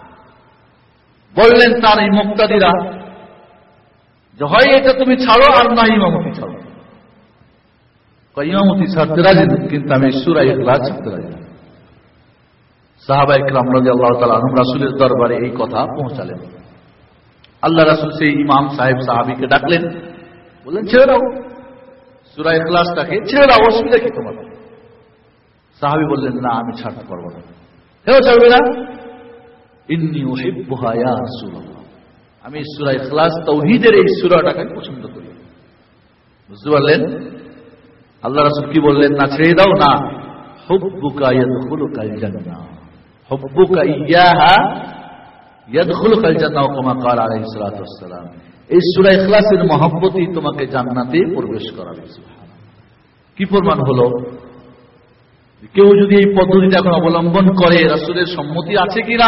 বললেন তার এই মুক্তাদিরা যে হয় এটা তুমি ছাড়ো আর না ইমামতি ছাড়ো। ইমামতি ছাড়তে রাজি, কিন্তু আমি সূরা ইখলাস ছাড়তে রাজি। সাহাবা ইকরাম রাদিয়াল্লাহু তাআলা আনহুম রাসূলের দরবারে এই কথা পৌঁছালেন। আল্লাহ রাসূল সেই ইমাম সাহেব সাহাবীকে ডাকলেন, বললেন ছেড়ে দাও সূরা ইখলাসটাকে, ছেড়ে দাও, অসুবিধা কি তোমার? সাহাবী বললেন, না আমি ছাড়তে পারবো না। কেন ছাড়বে না? ইন্নী উহিব্বুহা ইয়া রাসূলুল্লাহ, আমি সূরা ইখলাস তাওহীদের এই সূরাটাকে পছন্দ করি। বুঝতে পারলেন? আল্লাহ রাসূল কি বললেন? না ছেড়ে দাও না, হুব্বুকা ইয়াদখুলুকাল জান্নাহ, হুব্বুকা ইয়াহা ইয়াদখুলুকাল জান্নাহ কামা ক্বাল আলাইহিস সালাতু ওয়াস সালাম। এই সূরা ইখলাসের মহব্বতই তোমাকে জান্নাতে প্রবেশ করাবে। সুবহানাল্লাহ। কি প্রমাণ হলো? কেউ যদি এই পদ্ধতিটা এখন অবলম্বন করে, রাসূলের সম্মতি আছে কিনা?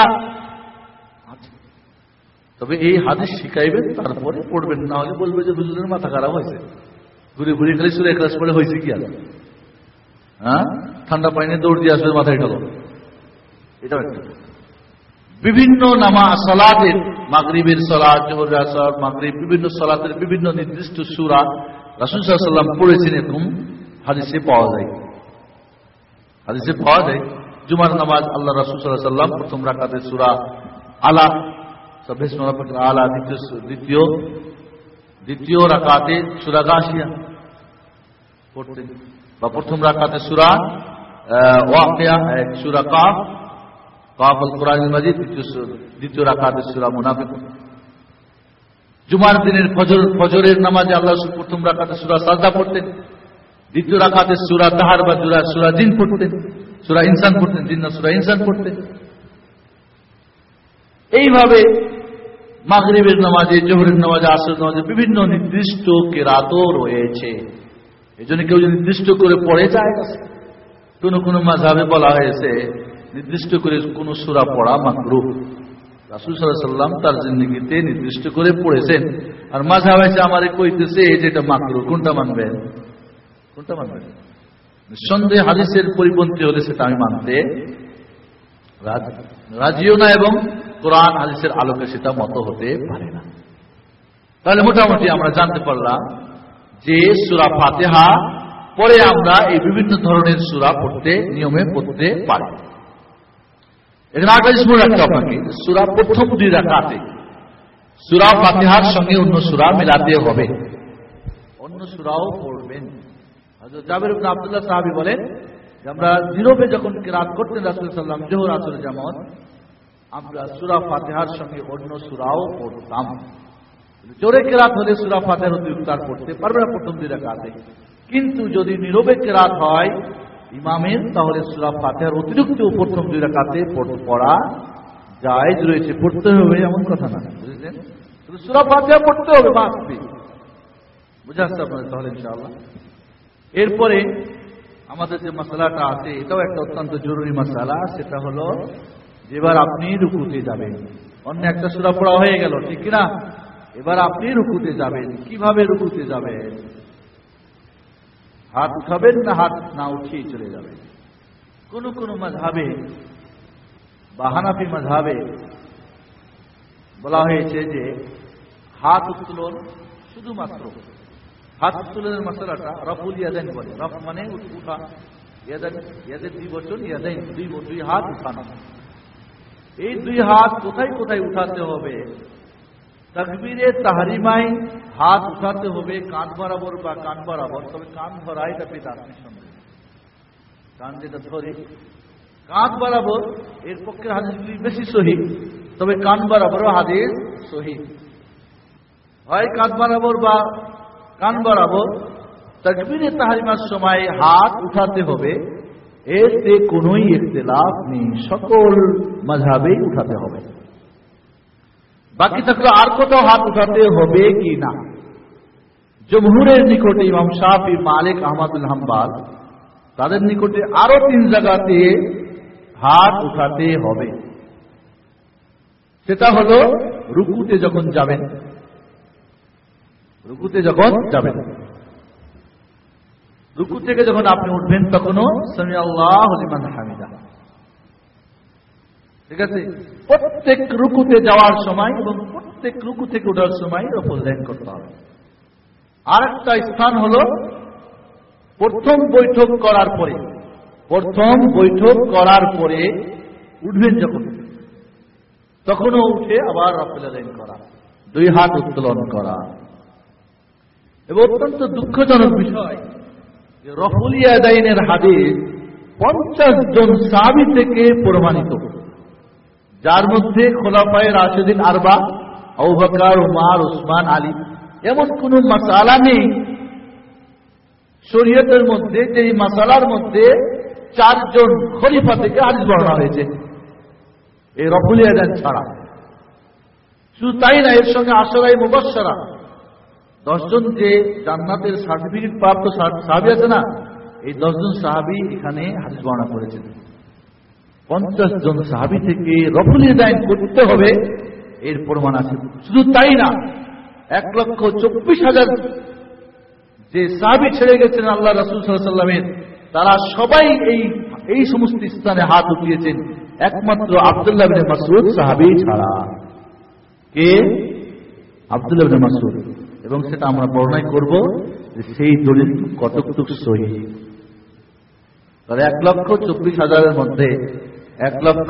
তবে এই হাদিস শিখাইবেন, তারপরে পড়বেন, না হলে বলবে যে হুজুরের মাথা খারাপ হয়েছে, ঘুরে ঘুরে খালি সূরা ইখলাস পড়ে হয়েছে কি আর? হ্যাঁ, ঠান্ডা পানিতে দৌড় দিয়ে আসবে মাথায় ঢালো। এটাও একটা বিভিন্ন নামাজ সালাতের, মাগরিবের সালাত, জোহরের আসর, মাগরিব, বিভিন্ন সালাতের বিভিন্ন নির্দিষ্ট সূরা রাসূল সাল্লাল্লাহু আলাইহি ওয়াসাল্লাম পড়েছেন, এরকম হাদিসে পাওয়া যায়। হাদিসে পাওয়া যায় জুমার নামাজ আল্লাহ রাসূল সাল্লাল্লাহু আলাইহি ওয়াসাল্লাম প্রথম রাকাতে সূরা আলা, সাব্বিহিসমা রাব্বিকাল আলা, দ্বিতীয় দ্বিতীয় রাকাতে সূরা গাশিয়া পড়তেন, বা প্রথম রাকাতে সূরা ওয়াকিয়া, সূরা কাফ, কাফ আল কোরআনুল মাজিদ, দ্বিতীয় রাকাতে সূরা মুনাফিকুন। জুমার দিনের ফজর ফজরের নামাজে আল্লাহ রাসূল প্রথম রাকাতে সূরা সাজদা পড়তেন, দ্বিতীয় রাকাতে সূরা তাহার বা সূরা জিন পড়তেন, সূরা ইনসান পড়তেন, জিন না সূরা ইনসান পড়তেন। এইভাবে মাগরিবের নামাজে, জোহরের নামাজে, আসরের নামাজে বিভিন্ন নির্দিষ্ট কিরাতও রয়েছে। এজন্য কেউ যদি নির্দিষ্ট করে পড়ে যায়, কোন কোন মাযহাবে বলা হয়েছে নির্দিষ্ট করে কোন সূরা পড়া মাকরুহ। রাসূল সাল্লাল্লাহু আলাইহি ওয়াসাল্লাম তার জিন্দেগিতে নির্দিষ্ট করে পড়েছেন, আর মাযহাব এসে আমারে কইতেছে যেটা মাকরুহ। কোনটা মানবেন? কোনটা মানবেন? নিঃসন্দেহে হাদিসের পরিপন্থী হলে সেটা আমি মানতে রাজিও না এবং কোরআন হাদিসের আলোকে সেটা মত হতে পারে না। তাহলে মোটামুটি আমরা জানতে পারলাম যে সূরা ফাতিহা পরে আমরা এই বিভিন্ন ধরনের সূরা পড়তে নিয়মে পড়তে পারি। এখানে আগে স্মরণ রাখতে আপনাকে সূরা প্রথম দুই রাকাতে সূরা ফাতিহার সঙ্গে অন্য সূরা মিলাতে হবে, অন্য সূরাও পড়বেন। হযরত জাবের ইবনে আব্দুল্লাহ সাহাবী বলেন যে আমরা নীরবে যখন কিরাত করতেন রাসূল সাল্লাল্লাহু আলাইহি ওয়াসাল্লাম জোহর আসর জামাত, আমরা সূরা ফাতিহার সঙ্গে অন্য সূরাও পড়তাম। জোরে কিরাত হলে সূরা ফাতিহার অতিরিক্ত আর পড়তে পারবে না প্রথম দুই রাকাতে, কিন্তু যদি নীরবে কিরাত হয় ইমামের, তাহলে সূরা ফাতিহার অতিরিক্ত প্রথম দুই রাকাতে পড়া জায়েজ রয়েছে। পড়তে হবে এমন কথা না, বুঝলেন? শুধু সূরা ফাতিহা পড়তে হবে মাত্র, বুঝে আসছে আপনাদের? তাহলে ইনশাআল্লাহ এরপরে আমাদের যে মাসালাটা আছে এটাও একটা অত্যন্ত জরুরি মাসালা, সেটা হলো যেবার আপনি রুকুতে যাবেন, অন্য একটা সূরা পড়া হয়ে গেল, ঠিক কিনা? এবার আপনি রুকুতে যাবেন, কিভাবে রুকুতে যাবেন? হাত উঠাবেন না হাত না উঠিয়ে চলে যাবেন? কোন কোন মাযহাবে বা হানাফি মাযহাবে বলা হয়েছে যে হাত উত্তোলন শুধুমাত্র হাত উত্তোলনের মশলাটা রফুল ইয়াদাইন বলে। রফ মানে উঠা, ইয়াদাইন ইয়াদের দুই বচন, ইয়াদাইন দুই দুই হাত উঠানো। এই দুই হাত কোথায় কোথায় উঠাতে হবে? তাকবীরে তাহরিমায় হাত উঠাতে হবে কান বরাবর বা কান বরাবর, তবে কান ধরা এটা বেদাত নিঃসন্দেহে, কান যেটা ধরে কান বরাবর এর পক্ষে হাদিসগুলি বেশি সহিহ, তবে কান বরাবরও হাদিস সহিহ। হয় কান বরাবর বা কান বরাবর তাকবীরে তাহরিমার সময় হাত উঠাতে হবে, এতে কোনোই ইখতিলাফ নেই, সকল মাযহাবেই উঠাতে হবে। বাকি থাকলে আর কোথাও হাত উঠাতে হবে কি না? জমহুরের নিকটে ইমাম শাফি, মালিক, আহমদুল হাম্বাল তাদের নিকটে আরো তিন জায়গাতে হাত উঠাতে হবে। সেটা হলো রুকুতে যখন যাবেন, রুকুতে যখন যাবেন রুকু থেকে যখন আপনি উঠবেন তখনও সামি আল্লাহু লিমান হামিদা, ঠিক আছে? প্রত্যেক রুকুতে যাওয়ার সময় এবং প্রত্যেক রুকু থেকে ওঠার সময় রফুল দান করতে হবে। আর একটা স্থান হলো প্রথম বৈঠক করার পরে, প্রথম বৈঠক করার পরে উঠবেন যখন, তখনও উঠে আবার রফুল দান করা, দুই হাত উত্তোলন করা। এবং অত্যন্ত দুঃখজনক বিষয় যে রফুল ইয়াদাইনের হাদিস পঞ্চাশ জন সাহাবী থেকে প্রমাণিত, যার মধ্যে খোলাফায়ে রাশিদিন আরবা, আবু বকর, উমর, উসমান, আলী, এমন কোন মাসালা নেই শরীয়তের মধ্যে যে এই মাসালার মধ্যে চারজন খলিফা থেকে হাদিস বর্ণনা হয়েছে এই রফুল ইয়াদাইন ছাড়া। শুধু তাই না, এর সঙ্গে আশরায়ে মুবাশশারা দশজন যে জান্নাতের সার্টিফিকেট প্রাপ্ত সাহাবী আছে না, এই দশজন সাহাবী এখানে হাদিস বর্ণনা করেছেন। পঞ্চাশ জন সাহাবী থেকে রফুল ইয়াদাইন করতে হবে এর প্রমাণ আছে। শুধু তাই না, এক লক্ষ চব্বিশ হাজার যে সাহাবী ছেড়ে গেছেন আল্লাহ রাসূল সাল্লাল্লাহু আলাইহি ওয়াসাল্লামের, তারা সবাই এই এই সমস্ত স্থানে হাত উঠিয়েছেন একমাত্র আব্দুল্লাহ ইবনে মাসউদ সাহাবী ছাড়া। কে? আব্দুল্লাহ ইবনে মাসউদ। এবং সেটা আমরা বর্ণনা করব যে সেই দলিল কতটুকু সহিহ। তাহলে এক লক্ষ চব্বিশ হাজারের মধ্যে এক লক্ষ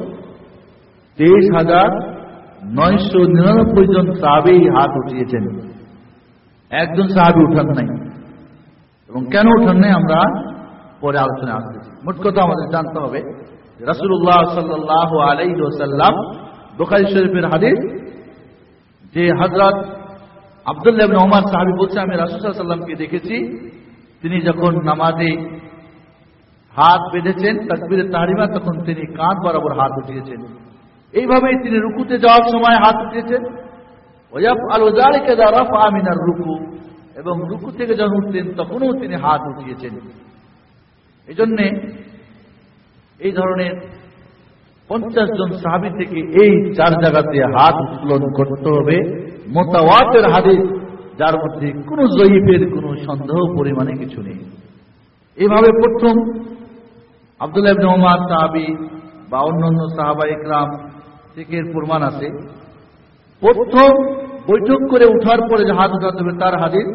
তেইশ হাজার নয়শো নিরানব্বই জন সাহাবী হাত উঠিয়েছেন, একজন সাহাবী উঠান নাই। এবং কেন উঠান নাই আমরা পরে আলোচনা আসতেছি। মোট কথা আমাদের জানতে হবে রাসূলুল্লাহ সাল্লাল্লাহু আলাইহি ওয়াসাল্লাম, বুখারী শরীফের হাদিস, যে হযরত আব্দুল্লাহ ইবনে ওমর সাহাবী বলছে আমি রাসূল সাল্লাল্লাহু আলাইহি ওয়াসাল্লামকে দেখেছি, তিনি যখন নামাজে হাত বেঁধেছেন তাকবীরে তাহরিমা, তখন তিনি কাঁধ বরাবর হাত উঠিয়েছেন। এইভাবেই তিনি রুকুতে যাওয়ার সময় হাত উঠিয়েছেন। ওয়ায়াফআলু যালিকা ইযা রাফআ মিনার রুকু, এবং রুকু থেকে যখন উঠলেন তখনও তিনি হাত উঠিয়েছেন। এজন্য এই ধরনের পঞ্চাশ জন সাহাবী থেকে এই চার জায়গাতে হাত উত্তোলন করতে হবে, মুতাওয়াতির হাদিস, যার মধ্যে কোনো জয়ীফের কোনো সন্দেহ পরিমাণে কিছু নেই। এইভাবে প্রথম আব্দুল্লাহ ইবনে ওমর সাহাবী বা অন্যান্য সাহাবা ইকরাম থেকে এর প্রমাণ আছে। প্রথম বৈঠক করে উঠার পরে যে হাত উঠাতে হবে তার হাদিস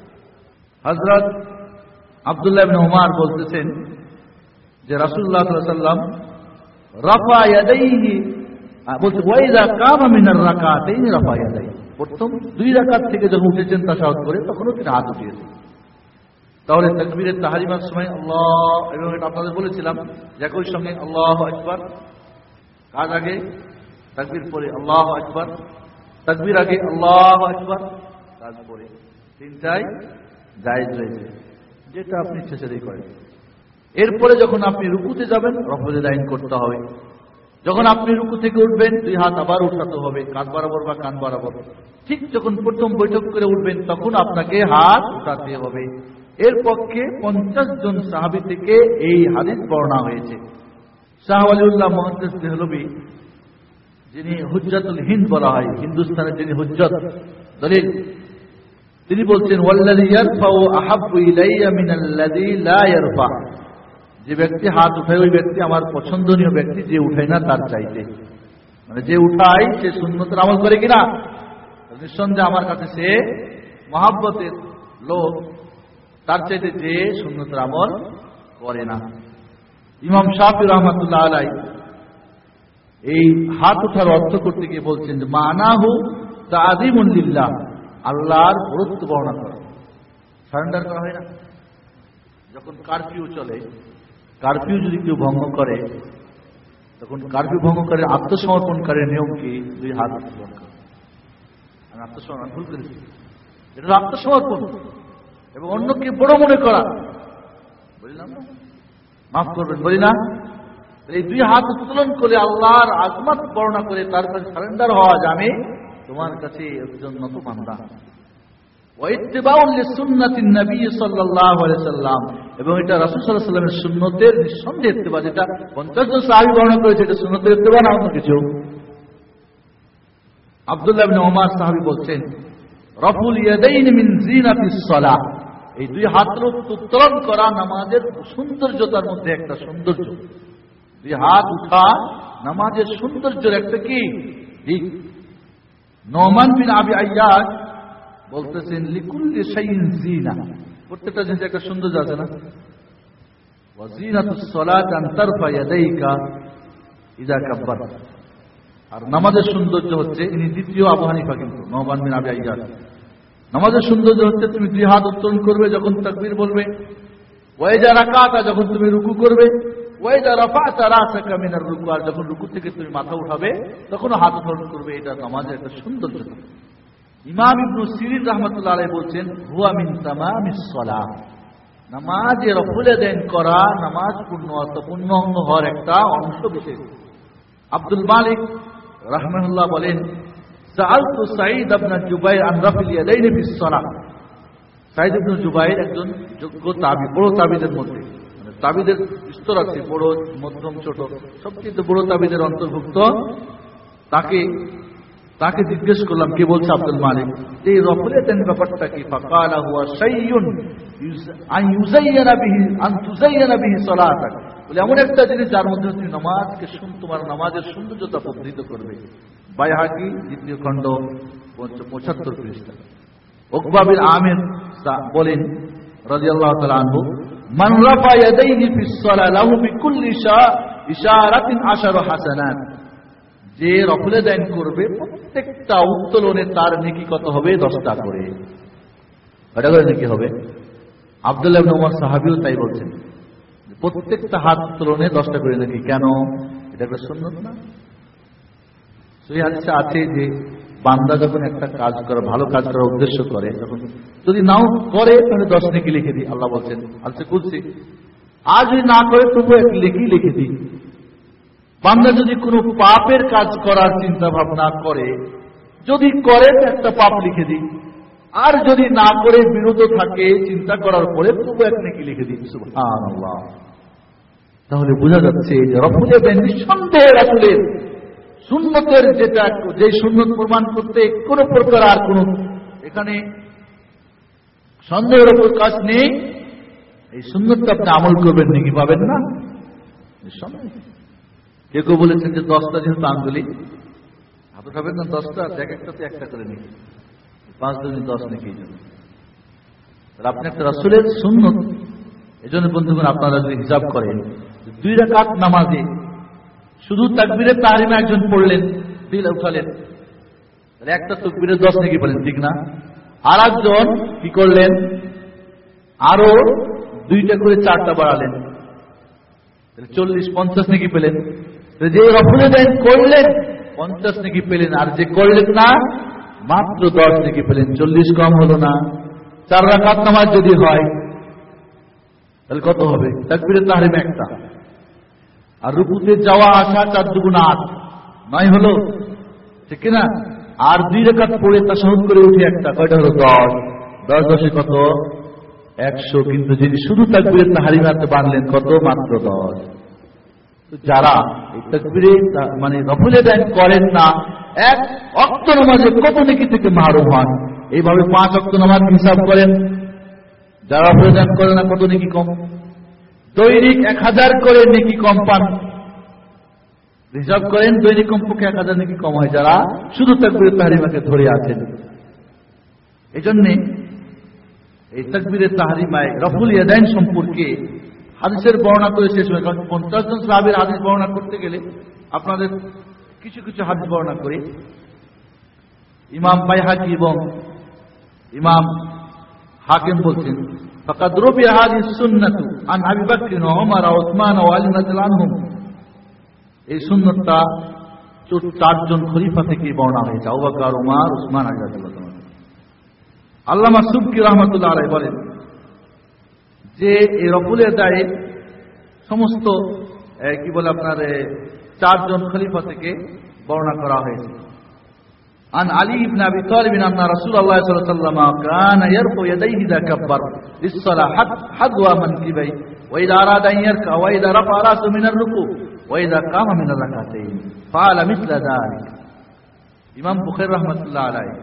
হযরত আব্দুল্লাহ ইবনে উমর বলতেছেন যে রাসূলুল্লাহ সাল্লাল্লাহু আলাইহি ওয়াসাল্লাম রাফা ইয়াদাইহি বলতে ওয়াইদা কামা মিনার রাকাতাইনি রাফা ইয়াদাইহি, প্রথম দুই রাকাত থেকে যখন উঠেছেন তাশাহুদ করে তখনও তিনি হাত উঠিয়েছেন। তাহলে তাকবীরের তাহরিমার সময় আল্লাহ, এবং এটা আপনাদের বলেছিলাম যে একই সঙ্গে আল্লাহু আকবার, কাজ আগে তাকবীর পরে আল্লাহু আকবার, তাকবীর আগে আল্লাহু আকবার, কাজ পরে, তিনটাই জায়েজ রয়েছে, যেটা আপনি ইচ্ছা সেটাই করেন। এরপরে যখন আপনি রুকুতে যাবেন রফুল ইয়াদাইন করতে হবে। যখন আপনি রুকু থেকে উঠবেন দুই হাত আবার উঠাতে হবে, কাঁধ বরাবর বা কান বরাবর। ঠিক যখন প্রথম বৈঠক করে উঠবেন তখন আপনাকে হাত উঠাতে হবে। এর পক্ষে পঞ্চাশ জন সাহাবী থেকে এই হাদিস বর্ণনা হয়েছে। শাহ ওয়ালিউল্লাহ মুহাদ্দিস দেহলভী, যিনি হুজ্জাতুল হিন্দ বলা হয়, হিন্দুস্তানের যিনি হুজ্জত দলিল, তিনি বলছেন ওয়াল্লাযী ইয়ারফাউ আহাব্বু ইলাইয়া মিনাল্লাযী লা ইয়ারফা, যে ব্যক্তি হাত উঠায় ওই ব্যক্তি আমার পছন্দনীয় ব্যক্তি, যে উঠায় না তার চাইতে, মানে যে উঠায় সে সুন্নতের আমল করে কিনা, নিঃসন্দেহে আমার কাছে সে মহাব্বতের লোক তার চাইতে যে সুন্নতের আমল করে না। ইমাম শাফি রাহমাতুল্লাহ আলাইহি এই হাত উঠার অর্থ করতে গিয়ে বলছেন যে মানাহু তাযীমুন লিল্লাহ, আল্লাহর গুরুত্ব বর্ণনা করা, সারেন্ডার করা হয় না। যখন কারফিউ চলে, কারফিউ যদি কেউ ভঙ্গ করে তখন কারফিউ ভঙ্গকারী আত্মসমর্পণকারীর নিয়ম কি? দুই হাত উত্তোলন করা। আমি আত্মসমর্পণ ভুল করেছি, এটা আত্মসমর্পণ এবং অন্যকে বড় মনে করা, বলিলাম না, মাফ করবেন, বলি না। এই দুই হাত উত্তোলন করে আল্লাহর আজমত বর্ণনা করে তার কাছে সারেন্ডার হওয়া যাবে, তোমার কাছে একজন নত বান্দা। ওয়াইত্তিবাউল লিসুন্নাতিন নবী সাল্লাল্লাহু আলাইহি ওয়াসাল্লাম, এবং এটা রাসূল সাল্লাল্লাহু আলাইহি ওয়াসাল্লামের সুন্নতের নিঃসন্দেহে ইত্তিবা, যেটা পঞ্চাশ জন সাহাবী বর্ণনা করেছে, এটা সুন্নতের ইত্তিবা না অন্য কিছু। আব্দুল্লাহ ইবনে উমর সাহাবী বলছেন রাফুল ইয়াদাইন মিন জিনাতিস সালাহ, এই দুই হাত উত্তোলন করা নামাজের সৌন্দর্যতার মধ্যে একটা সৌন্দর্য। দুই হাত উঠা নামাজের সৌন্দর্যের একটা কি দিক। নোমান বিন আবি আইয়াজ বলতেছেন লিকুল্লি শাইইন জিনা, প্রত্যেকটা জিনিসের একটা সৌন্দর্য আছে না। ওয়া জিনাতুস সালাত আন তারফা ইয়াদাইকা ইযা কাব্বার, আর নামাজের সৌন্দর্য হচ্ছে, ইনি দ্বিতীয় আবু হানিফা কিন্তু নোমান বিন আবি আইয়াজ, নামাজের সৌন্দর্য হচ্ছে তুমি দুই হাত উত্তোলন করবে যখন তাকবীর বলবে, ওয়া ইযা রাকাতা, যখন তুমি রুকু করবে, ওয়া ইযা রাফা'তা রাসাকা মিনার রুকু, আর যখন রুকু থেকে তুমি মাথা উঠাবে তখন হাত উত্তোলন করবে। এটা নামাজের একটা সৌন্দর্য। ইমাম ইবনে সিরিন রাহমাতুল্লাহ আলাইহি বলছেন হুয়া মিন তামামিস সালাহ, নামাজে রফুল ইয়াদাইন করা নামাজ পূর্ণ অর্থপূর্ণ অঙ্গ হওয়ার একটা অংশ বিশেষ। আব্দুল মালিক রাহমাহুল্লাহ বলেন সাআলতু সাঈদ ইবনে জুবাইর আন রাফিল ইয়াদাইনি ফিস সালাহ, সাঈদ ইবনে জুবাইর একজন যোগ্য তাবী, বড় তাবীদের মধ্যে, মানে তাবীদের স্তর আছে বড়, মধ্যম, ছোট, সবচেয়ে বড় তাবীদের অন্তর্ভুক্ত। তাকে তাকে জিজ্ঞেস করলাম, কে বলছে? আব্দুল মালিক, যে রফুল ইয়াদাইন ব্যাপারটা কি? ফাকালা হুয়া শাইউন আন ইউযায়্যানা বিহি আন তুযায়্যানা বিহি সালাতাক, বলে এমন একটা জিনিস যার মধ্যে তুমি নামাজকে তোমার নামাজের সৌন্দর্যতা বর্ধিত করবে। বাইহাকি দ্বিতীয় খণ্ড পঁচাত্তর পৃষ্ঠা। উকবা বিন আমির বলেন রাদিয়াল্লাহু তাআলা আনহু, মান রাফা ইয়াদাইহি ফিস সালাহ লাহু বিকুল্লি ইশারাতিন আশারু হাসানাত, যে রফুল ইয়াদাইন করবে প্রত্যেকটা উত্তোলনে তার নেকি কত হবে? দশটা করে। কয়টা করে নেকি হবে? আব্দুল্লাহ ইবনে উমর সাহাবীও তাই বলছেন, প্রত্যেকটা হাত উত্তোলনে দশটা করে নেকি। কেন? এটা একটা সুন্নাত না? সহিহ হাদিসে আছে যে বান্দা যখন একটা কাজ করে, ভালো কাজ করার উদ্দেশ্য করে, তখন যদি নাও করে তাহলে দশ নেকি লিখে দিই, আল্লাহ বলছেন আল্লাহ কুলসি। আর যদি না করে তবু এক নেকি লিখে দিই। বান্দা যদি কোনো পাপের কাজ করার চিন্তা ভাবনা করে, যদি করে একটা পাপ লিখে দিই, আর যদি না করে বিরত থাকে চিন্তা করার পরে তবু এক নেকি লিখে দিই। সুবহানাল্লাহ। তাহলে বোঝা যাচ্ছে যে রফুল ইয়াদাইন নিঃসন্দেহে রাসূলের সুন্নতের, যেটা যে সুন্নত প্রমাণ করতে কোন প্রকার আর কোন এখানে সন্দেহের অবকাশ নেই। এই সুন্নতটা আপনি আমল করবেন নাকি পাবেন না? নিঃসন্দেহে। কেউ কেউ বলেছেন যে দশটা যেহেতু আঙ্গুলি, হাত উঠাবেন না দশটা, এক একটাতে একটা করে নেকি, পাঁচ দুই দশ নেকি। এই জন্য আপনি একটা রাসূলের সুন্নত। এই জন্য বন্ধুগণ, আপনারা যদি হিসাব করেন, দুই রাকাত নামাজে শুধু তাকবীরে তাহরিমা একজন পড়লেন, দিল উঠালেন, তাহলে একটা তাকবীরে দশ নেকি বলেন, ঠিক না? আর একজন কি করলেন, আরো দুইটা করে চারটা বাড়ালেন, তাহলে চল্লিশ পঞ্চাশ নেকি পেলেন। যে রফুলে দেন করলেন পঞ্চাশ নেকি পেলেন, আর যে করলেন না মাত্র দশ নেকি পেলেন। চল্লিশ কম হলো না? চার রাকাত নামাজ যদি হয় তাহলে কত হবে? তাকবীরে তাহরিমা একটা, আর রুকুতে যাওয়া আসা চার দুগুণ আট, নয় হলো, ঠিক কিনা? আর দুই রাকাত পড়ে তাশাহুদ করে উঠে একটা, কয়টা হলো? দশ। দশ দশে কত? একশো। কিন্তু যিনি শুধু তাকবীরে তাহরিমাতে বাঁধলেন কত? মাত্র দশ। যারা এই তাকবীরে মানে নফলে দান করেন না, এক ওয়াক্ত নামাজে কত নেকি থেকে মাহরুম হন। এইভাবে পাঁচ ওয়াক্ত নামাজ হিসাব করেন, যারা নফলে দান করে না কত নেকি কম। দৈনিক এক হাজার করে নেকি কম পান, হিসাব করেন দৈনিক কমপক্ষে এক হাজার নেকি কম হয় যারা শুধু তাকবীরে তাহরিমাকে ধরে আছেন। এই জন্য এই তাকবীরে তাহরিমায় রফুল ইয়াদাইন সম্পর্কে হাদিসের বর্ণনা করে শেষ হয়। কারণ পঞ্চাশ জন সাহাবীর হাদিস বর্ণনা করতে গেলে আপনাদের কিছু কিছু হাদিস বর্ণনা করে ইমাম বাইহাকি এবং ইমাম হাকিম বলছেন, ফাকাদ রুবিয়া হাদিস সুন্নাতু আন আবি বকর ওয়া ওমর ওয়া উসমান ওয়া আলী রাদিয়াল্লাহু আনহুম। এই সুন্নাতটা চারজন খলিফা থেকে বর্ণনা হয়েছে, আবু বকর, ওমর, উসমান, আলী রাদিয়াল্লাহু আনহু। আল্লামা সুবকি রাহমাতুল্লাহ আলাইহি বলেন যে এই রফুলের দায়ে সমস্ত কি বলে আপনার চারজন খলিফা থেকে বর্ণনা করা হয়েছে। আন আলী ইবনে আবি তালিব আন্না রাসূলুল্লাহ সাল্লাল্লাহু আলাইহি ওয়াসাল্লাম কানা ইয়ারফু ইয়াদাইহি ইযা কাব্বার লিস-সালাহ হাদওয়া মানকিবাই ওয়া ইযা আরাদা আন ইয়ারকা ওয়া ইযা রাফা রাসু মিনার রুকু ওয়া ইযা কামা মিনার রাকাতাইন ফাআলা মিসলা যালিক। ইমাম বুখারী রাহমাতুল্লাহ আলাইহি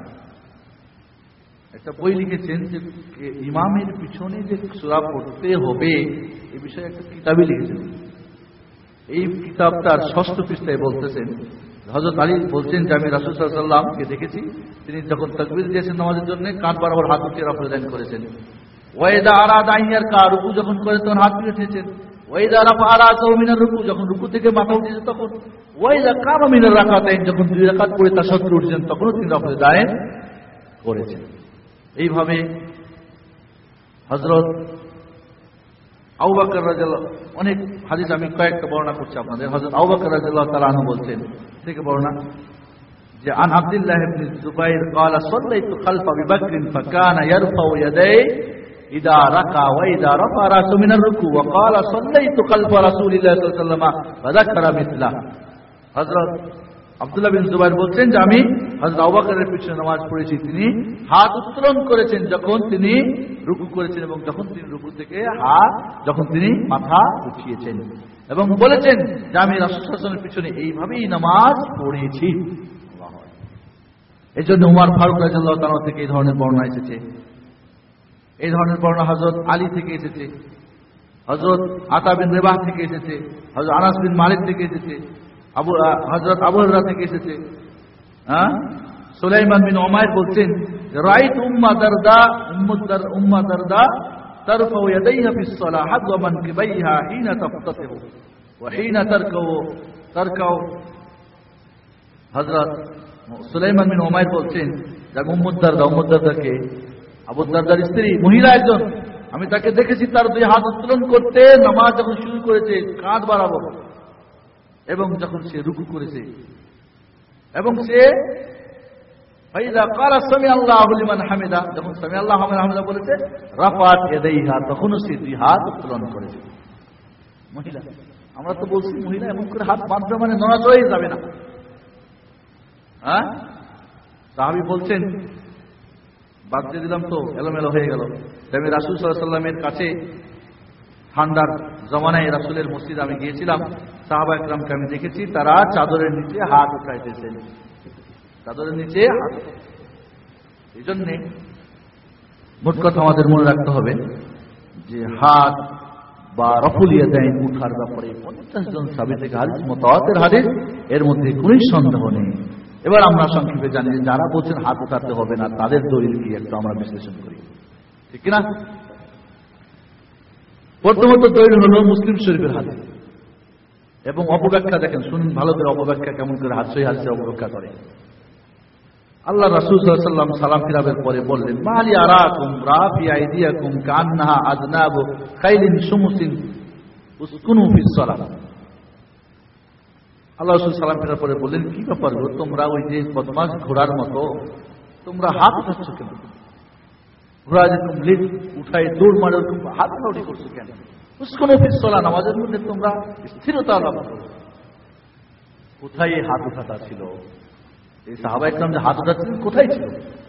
একটা বই লিখেছেন যে ইমামের পিছনে যে সূরা পড়তে হবে এই বিষয়ে একটা কিতাবই লিখেছেন। এই কিতাবটার ষষ্ঠ পৃষ্ঠায় বলতেছেন, হযরত আলী বলছেন যে আমি রাসূল সাল্লাল্লাহু আলাইহি ওয়াসাল্লামকে দেখেছি, তিনি যখন তাকবীর দিয়েছেন নামাজের জন্য কাঁধ বরাবর হাত উঠিয়ে রফল দান করেছেন। ওয়াইদা আরাদা আন ইয়ারকা, রুকু যখন করে তখন হাত উঠিয়েছেন। ওয়াইদা রাফা রাসাহু মিনার রুকু, যখন রুকু থেকে মাথা উঠিয়েছেন তখন। ওয়াইদা কামা মিনার রাকাতাইন, যখন দুই রাকাত পড়ে তাশাহুদ উঠেছেন তখনও তিনি রফল দান করেছেন। এইভাবে হযরত আবু বকর রাদিয়াল্লাহু, অনেক হাদিস আমি কয়েকটা বর্ণনা করছি আপনাদের। হযরত আবু বকর রাদিয়াল্লাহু তাআলা আনহু বলছেন থেকে বর্ণনা যে আন আব্দুল্লাহ ইবনে জুবাইর قال صليت خلف ابي بكر فكان يرفع يديه اذا ركع واذا رفع راسه من الركوع وقال صليت خلف رسول الله صلى الله عليه وسلم فذكر مثله। হযরত আব্দুল্লাহ বিন জুবাইর বলছেন যে আমি হযরত আবু বকরের পিছনে নামাজ পড়েছি, তিনি হাত উত্তোলন করেছেন যখন তিনি রুকু করেছেন এবং যখন তিনি রুকু থেকে হাত যখন তিনি মাথা উঠিয়েছেন, এবং বলেছেন যে আমি রাসূল সাল্লাল্লাহু আলাইহি ওয়াসাল্লামের পিছনে এইভাবেই নামাজ পড়েছি। এই জন্য উমর ফারুক রাদিয়াল্লাহু তাআলা থেকে এই ধরনের বর্ণনা এসেছে। এই ধরনের বর্ণনা হযরত আলী থেকে এসেছে, হযরত আতা বিন রেবাহ থেকে এসেছে, হযরত আনাস বিন মালিক থেকে এসেছে, আবু হযরত আবু হুরায়রা থেকে এসেছে। হ্যাঁ, সুলাইমান বিন উমাইর বলছেন রাইত উম্মা দারদা উম্মুদার উম্মা দারদা তারফাউ ইয়াদাইহা ফিস সালাহ হাদওয়া মানকিবাইহা হিনা তাফতাতিহু ওয়া হিনা তারকাউ তারকাউ। হযরত সুলাইমান বিন উমাইর বলছেন যে উম্মু দারদা, উম্মু দারদাকে আবু দারদার স্ত্রী মহিলা একজন, আমি তাকে দেখেছি তার দুই হাত উত্তোলন করতে নামাজ যখন শুরু করেছে কাঁধ বরাবর, এবং যখন সে রুকু করেছে এবং সে ফাইদা ক্বালা সামি আল্লাহু লিমান হামিদা, যখন সামি আল্লাহু লিমান হামিদা বলেছে রাফাত ইয়াদাইহা, তখনও সে দুই হাত উত্তোলন করেছে। মহিলা, আমরা তো বলছি মহিলা এমন করে হাত বাঁধবে মানে নড়াচড়াই যাবে না। হ্যাঁ, সাহাবী বলছেন বাঁধতে দিলাম তো এলোমেলো হয়ে গেল। আমি রাসূল সাল্লাল্লাহু আলাইহি ওয়াসাল্লামের কাছে ঠান্ডার জমানায় রাসূলের মসজিদে আমি গিয়েছিলাম, সাহাবা একরামকে আমি দেখেছি তারা চাদরের নিচে হাত উঠাইতেছেন, চাদরের নিচে হাত। এই জন্যে মোট কথা আমাদের মনে রাখতে হবে যে হাত বা রফুল ইয়াদাইন উঠার ব্যাপারে পঞ্চাশ জন সাহাবী থেকে হাদিস মুতাওয়াতির হাদিস, এর মধ্যে কোনো সন্দেহ নেই। এবার আমরা সংক্ষেপে জানি যে যারা বলছেন হাত উঠাতে হবে না তাদের দলিল কি একটু আমরা বিশ্লেষণ করি, ঠিক কিনা? প্রথমত দলিল হলো মুসলিম শরীফের হাদিস এবং অপব্যাখ্যা দেখেন, শুনুন ভালো করে অপব্যাখ্যা কেমন করে হাসই হাসে অপব্যাখ্যা করে। আল্লাহ রাসূল সাল্লাল্লাহু আলাইহি ওয়াসাল্লাম সালাম ফিরাবের পরে বললেন, মালি আরাকুম রাফি আইদিয়াকুম কান্নাহা আযনাবু খাইলিন শুমুসিন উসকুনু ফিস সালাহ। আল্লাহ রাসূল সালাম ফিরার পরে বললেন, কি ব্যাপার গো, তোমরা ওই যে বদমাশ ঘোড়ার মতো তোমরা হাত উঠাচ্ছ কেন? ঘোড়া যেরকম লেজ উঠায় দৌড় মারে হাত উঠাউটি করছো কেন? উসকুনু ফিস সালাহ, নামাজের মধ্যে তোমরা স্থিরতা লাভ করো। কোথায় এই হাত উঠাটা ছিল? এই সাহাবায়ে কেরাম যে হাত উঠাচ্ছিলেন কোথায় ছিল?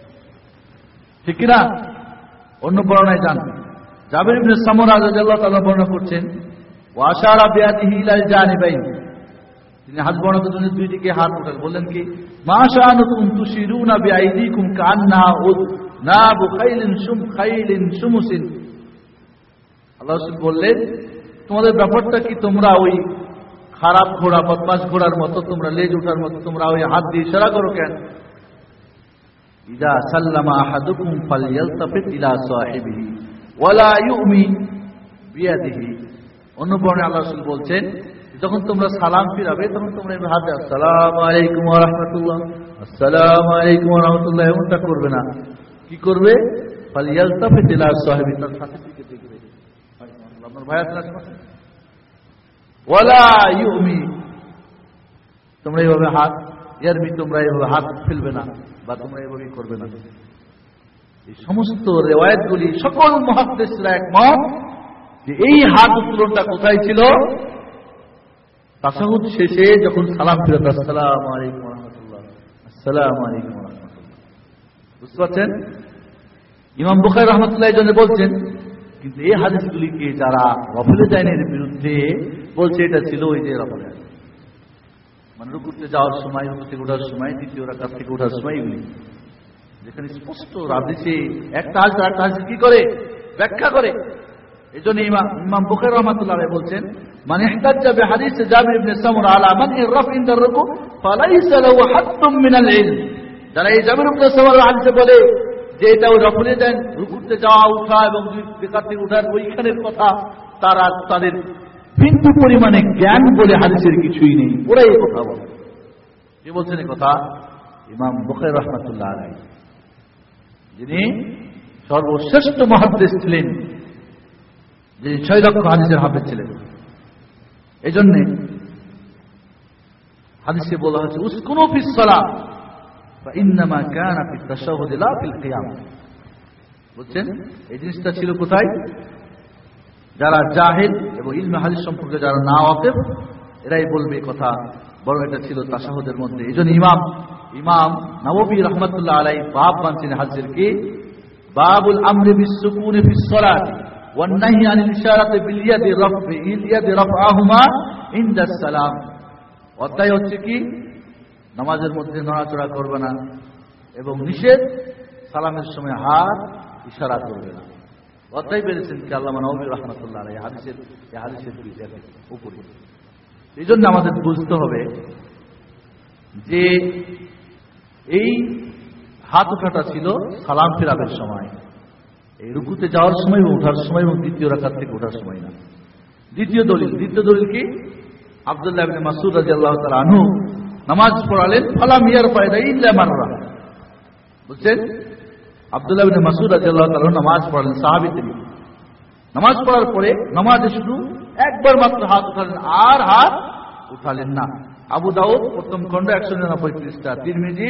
ঠিক কিনা? অন্য বর্ণনায় যান, জাবির ইবনে সামুরা রাদিয়াল্লাহু তাআলা বর্ণনা করছেন, ওয়া আশারা বিয়াদিহি ইলাল জানিবাইন, তিনি হাত বর্ণনা করছেন দুই দিকে হাত উঠাল, বললেন কি, মা শাআনুকুম তুশিরুনা বিআইদিকুম কান্না উযনাবু খাইলিন শুম খাইলিন শুমুসিন। আল্লাহ রাসূল বললেন, তোমাদের ব্যাপারটা কি, তোমরা ওই খারাপ ঘোড়া বদমাশ ঘোড়ার মতো, তোমরা লেজ উঠার মতো তোমরা ওই হাত দিয়ে ইশারা করো কেন? ইদা সাল্লামা আহাদুকুম ফালইয়ালতাফিত ইলা সাহিবিহি ওয়ালা ইউমি বিয়াদিহি। অন্য বর্ণনায় আল্লাহ রাসূল বলছেন, যখন তোমরা সালাম ফিরাবে তখন তোমরা এই হাত দিয়ে আসসালামু আলাইকুম ওয়া রাহমাতুল্লাহ, আসসালামু আলাইকুম ওয়া রাহমাতুল্লাহ এমনটা করবে না। কি করবে? ফালইয়ালতাফিত ইলা সাহিবি, তার সাথে দিকে দেখবে। আপনার ভাই আছেন আশেপাশে? ওয়ালা ইউমি, তোমরা এইভাবে হাত ইয়ারমি, তোমরা এইভাবে হাত ফেলবে না বা তোমরা এইভাবে করবে না। এই সমস্ত রিওয়ায়াতগুলি সকল মুহাদ্দিসরা একমত যে এই হাত উত্তোলনটা কোথায় ছিল? তাশাহুদ শেষে যখন সালাম ফিরত, আসসালামু আলাইকুম ওয়া রাহমাতুল্লাহ, আসসালামু আলাইকুম ওয়া রাহমাতুল্লাহ। বুঝতে পারছেন? ইমাম বুখারী রাহমাতুল্লাহ এর জন্য বলছেন, কিন্তু এই হাদিসগুলিকে যারা রফুল জাইনের বিরুদ্ধে বলছে, এটা ছিল ওই যে রফুল জাইন, মানে রুকুতে যাওয়ার সময়, রুকু থেকে ওঠার সময়, দ্বিতীয় রাকাত থেকে ওঠার সময়, এগুলি যেখানে স্পষ্ট হাদিসে একটা হাদিস আরেকটা হাদিস কি করে ব্যাখ্যা করে। এই জন্য ইমাম ইমাম বুখারী রাহমাতুল্লাহ আলাইহি বলছেন, মান ইহতাজ্জা বিহাদিস জাবির ইবনে সামুরা আলা মান ইরফ ইনদা রুকু ফালাইসা লাহু হাত্তুম মিনাল ইলম। যারা এই জাবির ইবনে সামুরা হাদিসে বলে যে এটা ওই রফুলে দেন রুকুতে যাওয়া উঠা এবং দুই রাকাত থেকে ওঠার ওইখানের কথা, তারা তাদের বিন্দু পরিমাণে জ্ঞান বলে হাদিসের কিছুই নেই, ওরা এই কথা বলে। কে বলছেন এই কথা? ইমাম বুখারী রাহমাতুল্লাহ আলাইহি, যিনি সর্বশ্রেষ্ঠ মুহাদ্দিস ছিলেন, যিনি ছয় লক্ষ হাদিসের হাফেজ ছিলেন। এই জন্য হাদিসে বলা হয়েছে, উসকুনু ফিস সালাহ ফা ইন্নামা কানা ফিত তাশাহুদ লা ফিল কিয়াম। বলছেন এই জিনিসটা ছিল কোথায়? যারা জাহিল এবং ইলমে হাদিস সম্পর্কে যারা না ওয়াকিফ, এরাই বলবে কথা, বড় এটা ছিল তাশাহুদের মধ্যে। এই জন্য ইমাম ইমাম নববী রাহমাতুল্লাহ আলাইহি বাব বানছেন হাদিসের কি, বাবুল আমরি বিস সুকুনি ফিস সালাত ওয়ান নাহি আনিল ইশারাতি বিল ইয়াদি রাফ'i ইল ইয়াদি রাফ'আহুমা ইনদাস সালাম। অধ্যায় হচ্ছে কি, নামাজের মধ্যে নড়াচড়া করবে না এবং নিষেধ সালামের সময় হাত ইশারা করবে না। অধ্যায় বেড়েছেন কি আল্লামা নববী রাহমাতুল্লাহ আলাইহি হাদিসের এই হাদিসের উপরে। এই জন্য আমাদের বুঝতে হবে যে এই হাত উঠাটা ছিল সালাম ফিরাবের সময়, এই রুকুতে যাওয়ার সময় এবং ওঠার সময় এবং দ্বিতীয় রাকাত থেকে ওঠার সময় না। দ্বিতীয় দলিল দ্বিতীয় দলিল কি, আব্দুল্লাহ ইবনে মাসউদ রাদিয়াল্লাহু তাআলা আনহু নামাজ পড়ালেন, ফালাম ইয়ারফা ইয়াদাইহি ইল্লা মাররা। বুঝছেন? আব্দুল্লাহ ইবনে মাসউদ রাদিয়াল্লাহু তাআলা নামাজ পড়ালেন, সাহাবী তিনি। নামাজ পড়ার পরে নামাজে শুধু একবার মাত্র হাত উঠালেন, আর হাত উঠালেন না। আবু দাউদ প্রথম খণ্ড একশো নিরানব্বই পৃষ্ঠা, তিরমিজি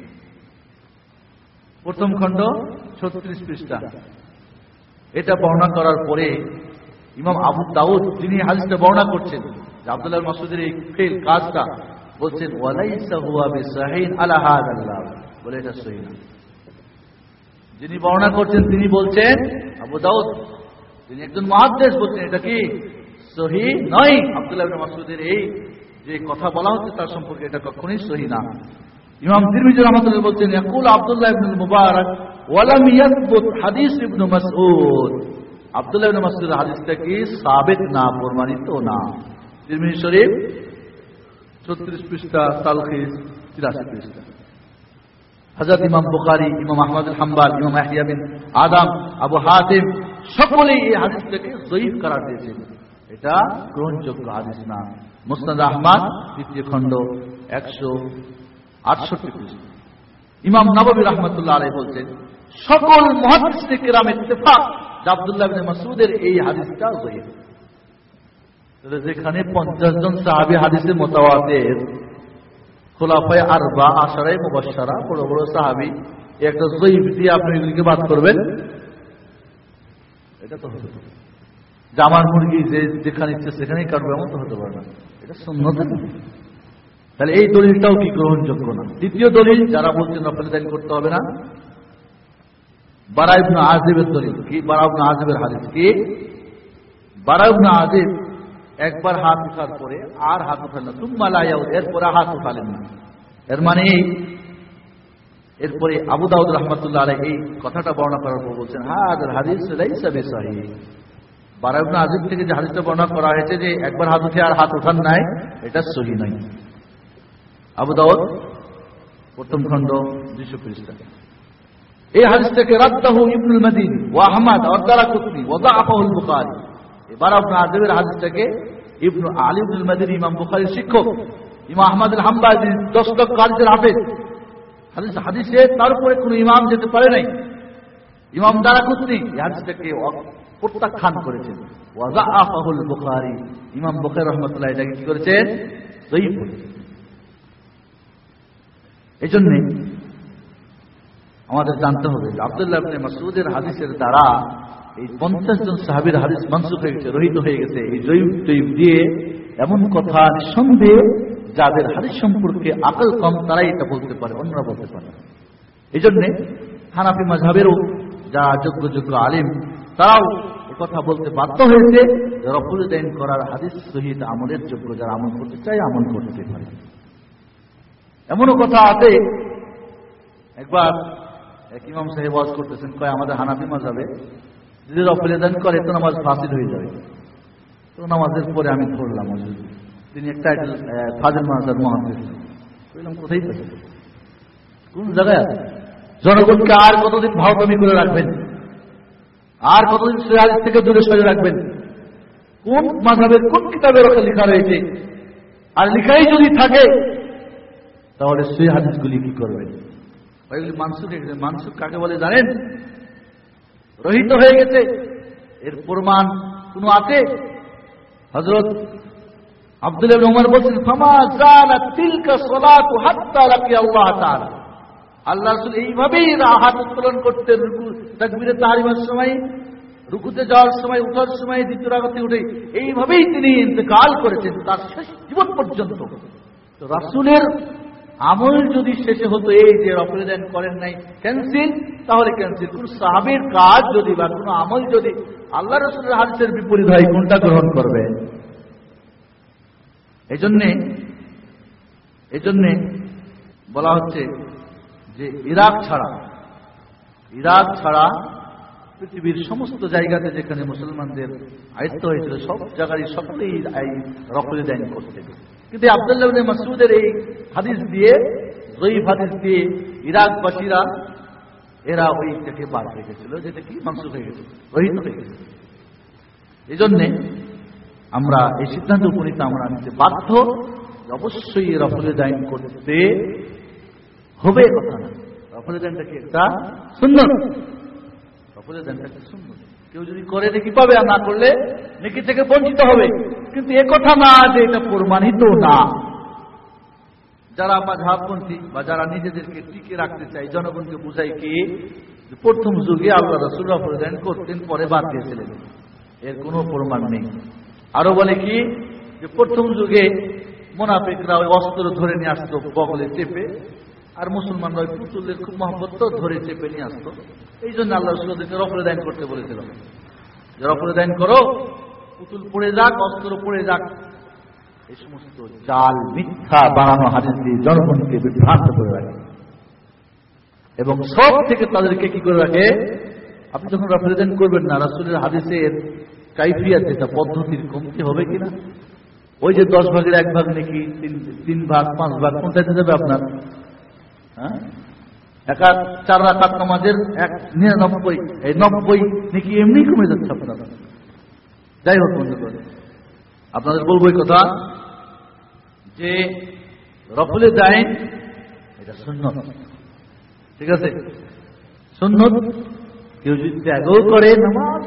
প্রথম খণ্ড ছত্রিশ পৃষ্ঠা। এটা বর্ণনা করার পরে ইমাম আবু দাউদ যিনি হাদিসটা বর্ণনা করছেন যে আব্দুল্লাহ মাসউদের এই ফেল কাজটা, বলছেন ওয়ালাইসা হুয়া বিসাহিন আলা হাযাল লাফজ, বলে এটা সহিহ না। যিনি বর্ণনা করছেন তিনি বলছেন আবু দাউদ, তিনি একজন মুহাদ্দিস, বলছেন এটা কি সহিহ নয়। আব্দুল্লাহ ইবনে মাসউদের এই যে কথা বলা হচ্ছে তার সম্পর্কে এটা কখনোই সহিহ না। ইমাম তিরমিজি রাহমাতুল্লাহ বলছেন, ইয়াকুল আব্দুল্লাহ ইবনে মুবারক ওয়ালাম ইয়াসবুত হাদিস ইবনে মাসউদ। আব্দুল্লাহ ইবনে মাসউদের হাদিসটা কি সাবিত না, প্রমাণিত না। তিরমিজি শরীফ ছত্রিশ পৃষ্ঠা তালখিস তিরাশি পৃষ্ঠা। হযরত ইমাম বুখারী, ইমাম আহমদ বিন হাম্বল, ইমাম ইয়াহইয়া বিন আদম, আবু হাতিম সকলেই এই হাদিসটাকে যঈফ করার দিয়েছেন। এটা গ্রহণযোগ্য হাদিস না। মুসনাদ আহমদ তৃতীয় খণ্ড একশো আটষট্টি পৃষ্ঠা। ইমাম নববী রাহমাতুল্লাহ আলাইহি বলছেন সকল মুহাদ্দিসে কেরাম ইত্তেফাক যে আব্দুল্লাহ ইবনে মাসউদের এই হাদিসটা যঈফ। তাহলে যেখানে পঞ্চাশ জন সাহাবী হাদিসে মুতাওয়াতির, খুলাফায়ে আরবা, আশারায়ে মুবাশশারা, বড় বড় সাহাবী, একটা যঈফ দিয়ে আপনি এগুলিকে বাদ করবেন, এটা তো হতে পারে। জামার মুরগি যে যেখানে ইচ্ছে সেখানেই কাটবে, এমন তো হতে পারে না। এটা সুন্নত না। তাহলে এই দলিলটাও কি গ্রহণযোগ্য না। দ্বিতীয় দলিল যারা বলছেন নফল দান করতে হবে না, বারা ইবনে আযিবের দলিল কি? বারা ইবনে আযিবের হাদিস কি? বারা ইবনে আযিব একবার হাত উঠার পরে আর হাত উঠালেন না, তুম্মা লা ইয়াউদ, এরপরে হাত উঠালেন না। এর মানে এরপরে আবু দাউদ রাহমাতুল্লাহ আলাইহি এই কথাটা বর্ণনা করার পর বলছেন হাযাল হাদিস লাইসা বিসহিহ। বারা ইবনে আযিব থেকে যে হাদিসটা বর্ণনা করা হয়েছে যে একবার হাত উঠে আর হাত উঠান নাই, এটা সহিহ নয়। আবু দাউদ প্রথম খণ্ড দুইশো পৃষ্ঠা। এই হাদিসটাকে রাদ্দাহু ইবনুল মাদিনী ওয়া আহমদ ওয়া দারাকুতনি ওয়া যাআফাহু আল বুখারী। এই বারা ইবনে আযিবের হাদিসটাকে ইবনু আলী ইবনুল মাদিনী ইমাম বুখারীর শিক্ষক, ইমাম আহমদ আল হাম্বলি দস্তক কারিদের হাফেজ, হাদিস হাদিসে তার উপরে কোনো ইমাম যেতে পারে নাই। ইমাম দারাকুতনি এই হাদিসটাকে প্রত্যাখ্যান করেছেন। ওয়া যাআফাহু আল বুখারী, ইমাম বুখারী রাহমাতুল্লাহ এটাকে কি করেছেন? যঈফ করেছেন। এই জন্য আমাদের জানতে হবে যে আব্দুল্লাহ ইবনে মাসউদের হাদিসের দ্বারা এই পঞ্চাশ জন সাহাবীর হাদিস মানসুখ হয়ে গেছে, রহিত হয়ে গেছে। এই যঈফ তঈফ দিয়ে এমন কথা নিঃসন্দেহে যাদের হাদিস সম্পর্কে আকল কম তারাই এটা বলতে পারে, অন্যরা বলতে পারে। এই জন্য হানাফি মাযহাবেরও যারা যোগ্য যোগ্য আলিম তারাও কথা বলতে বাধ্য হয়েছে যে রফুল দাইন করার হাদিস সহিহ আমলের যোগ্য, যারা আমল করতে চায় আমল করতে পারে। এমনও কথা আছে, একবার এক ইমাম সাহেব ওয়াজ করতেছেন, কয় আমাদের হানাফি মাযহাবে যদি রফুল দাইন করে তো নামাজ ফাসিদ হয়ে যাবে। তো নামাজের পরে আমি ধরলাম তিনি একটা ফাজিল মাযহাব মুহাদ্দিস, বললাম কোথায় থাকে, কোন জায়গায় আছে? জনগণকে আর কতদিন ভাওতামি করে রাখবেন, আর কতদিন সহিহ হাদিস থেকে দূরে সরে রাখবেন? কোন মাযহাবের কোন কিতাবের ওখানে লেখা রয়েছে? আর লেখাই যদি থাকে তাহলে সহিহ হাদিসগুলি কি করবেন? ওইগুলি মানসুখ হয়ে গেছে। মানসুখ কাকে বলে জানেন? রহিত হয়ে গেছে, এর প্রমাণ কোন আছে? হযরত আব্দুল্লাহ ইবনে উমর বলেন ফামা জালাত তিলকা সালাতু হাত্তা লাকি আল্লাহ তাআলা। আল্লাহ রাসূল এইভাবেই হাত উত্তোলন করতেন রুকু তাকবীরে তাহরিমের সময়, রুকুতে যাওয়ার সময়, উঠার সময়, দ্বিতীয় রাকাতে উঠে, এইভাবেই তিনি ইন্তেকাল করেছেন তার শেষ জীবন পর্যন্ত। তো রাসূলের আমল যদি শেষে হতো এই যে রফুল দান করেন নাই ক্যান্সেল, তাহলে ক্যান্সেল। কোন সাহাবীর কাজ যদি বা কোন আমল যদি আল্লাহ রাসূলের হাদিসের বিপরীত হয়, কোনটা গ্রহণ করবে? এই জন্যে এই জন্যে বলা হচ্ছে যে ইরাক ছাড়া ইরাক ছাড়া পৃথিবীর সমস্ত জায়গাতে যেখানে মুসলমানদের আয়ত্ত হয়েছিল সব জায়গায় সকলেই রফুল দান করতেন। কিন্তু আব্দুল্লাহ ইবনে মাসউদের এই হাদিস দিয়ে, যঈফ হাদিস দিয়ে ইরাকবাসীরা এরা ওইটাকে বাদ রেখেছিল, যেটা কি মানসুখ হয়ে গেছে, রহিত হয়ে গেছে। এই জন্যে আমরা এই সিদ্ধান্ত উপনীত আমরা নিতে বাধ্য, অবশ্যই রফুল দান করতে হবে কথা না। রফুল দানটাকে একটা সুন্নাত, রফুল দানটাকে সুন্নাত। কেউ যদি করে নেকি পাবে, আর না করলে নেকি থেকে বঞ্চিত হবে। কিন্তু এ কথা না যে এটা প্রমাণিত না। যারা মাযহাবপন্থী বা যারা নিজেদেরকে টিকে রাখতে চায়, জনগণকে বুঝায় কি প্রথম যুগে আল্লাহ রাসূল রফুল দান করতেন, পরে বাদ দিয়েছিলেন, এর কোনো প্রমাণ নেই। আরো বলে কি যে প্রথম যুগে মুনাফিকরা ওই অস্ত্র ধরে নিয়ে আসতো বগলে চেপে, আর মুসলমানরা ওই পুতুলের খুব মহব্বত ধরে চেপে নিয়ে আসতো। এই জন্য আল্লাহ রাসূলকে রফুল দান করতে বলেছিল, যে রফুল দান করো, পুতুল পড়ে যাক, অস্ত্র পড়ে যাক। এই সমস্ত জাল মিথ্যা বানানো হাদিস দিয়ে জনগণকে বিভ্রান্ত করে রাখে এবং সব থেকে তাদেরকে কি করে রাখে? আপনি যখন রফুল দান করবেন না, রাসূলের হাদিসের কাইফিয়াত যেটা পদ্ধতির কমতি হবে কিনা, ওই যে দশ ভাগের এক ভাগ নাকি তিন ভাগ পাঁচ ভাগ কোনটাতে যাবে আপনার? হ্যাঁ, একা চার রাকাত নামাজের এক নিরানব্বই এই নব্বই নাকি এমনি কমে যাচ্ছে আপনার। যাই হোক বন্ধুগণ, আপনাদের বলবো এই কথা যে রফুলে দাইন এটা সুন্নত, ঠিক আছে? সুন্নত কেউ যদি ত্যাগও করে নামাজ,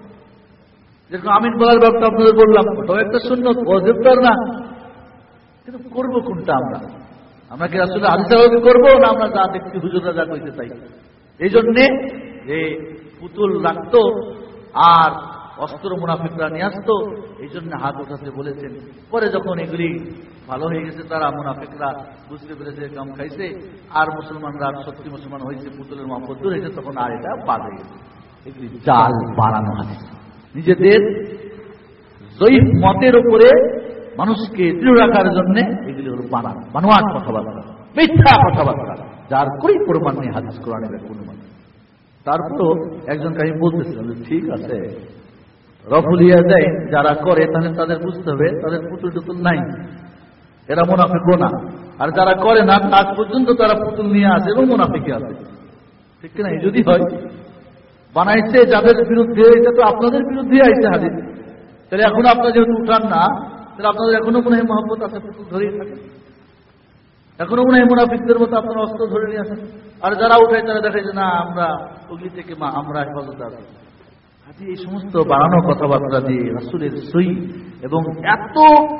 যেরকম আমিন বলার ব্যাপারটা আপনাদের বললাম, ওটাও একটা সুন্নত, ওয়াজিব না। কিন্তু করবো কোনটা আমরা? আমরা কি আসলে হাদিস করবো না আমরা যা দেখছি হুজুররা যা কইতে চাই? এই জন্যে যে পুতুল রাখতো আর অস্ত্র মুনাফিকরা নিয়ে আসতো, এই জন্য হাত উঠাতে বলেছেন। পরে যখন এগুলি ভালো হয়ে গেছে, তারা মুনাফিকরা বুঝতে পেরেছে কাম খাইছে, আর মুসলমানরা সত্যি মুসলমান হয়েছে, পুতুলের মহব্বত দূর হয়েছে, তখন আর এটা বাদ হয়ে গেছে। এগুলি জাল বানানো হাদিস, নিজেদের জয়ীফ মতের উপরে মানুষকে দৃঢ় রাখার জন্য এগুলি হল বানানো, বানোয়াট কথাবার্তা, মিথ্যা কথাবার্তা, যার কোন প্রমাণ নেই হাদিস কোরআনের কোন মানে। তারপরও একজনকে আমি বলতেছিলাম, ঠিক আছে রফুলিয়া দেয় যারা করে, তাহলে তাদের বুঝতে হবে তাদের পুতুল টুতুল নাই, এরা মুনাফিক না। আর যারা করে না, আজ পর্যন্ত তারা পুতুল নিয়ে আসে এবং মুনাফিকে আছে, ঠিক কিনা? যদি হয় বানাইছে যাদের বিরুদ্ধে, এটা তো আপনাদের বিরুদ্ধে আইছে হাদিস, তাহলে এখন আপনারা যেহেতু উঠান না, তাহলে আপনাদের এখনো মনে হয় মহব্বত আছে, পুতুল ধরেই থাকে, এখনো মনে হয় মুনাফিকদের মতো আপনারা অস্ত্র ধরে নিয়ে আসেন। আর যারা উঠায় তারা দেখে যে না, আমরা ওগুলি থেকে মা আমরা হেফাজত আছি। এই সমস্ত বাড়ানো কথাবার্তা দিয়ে রাসূলের সই এবং এত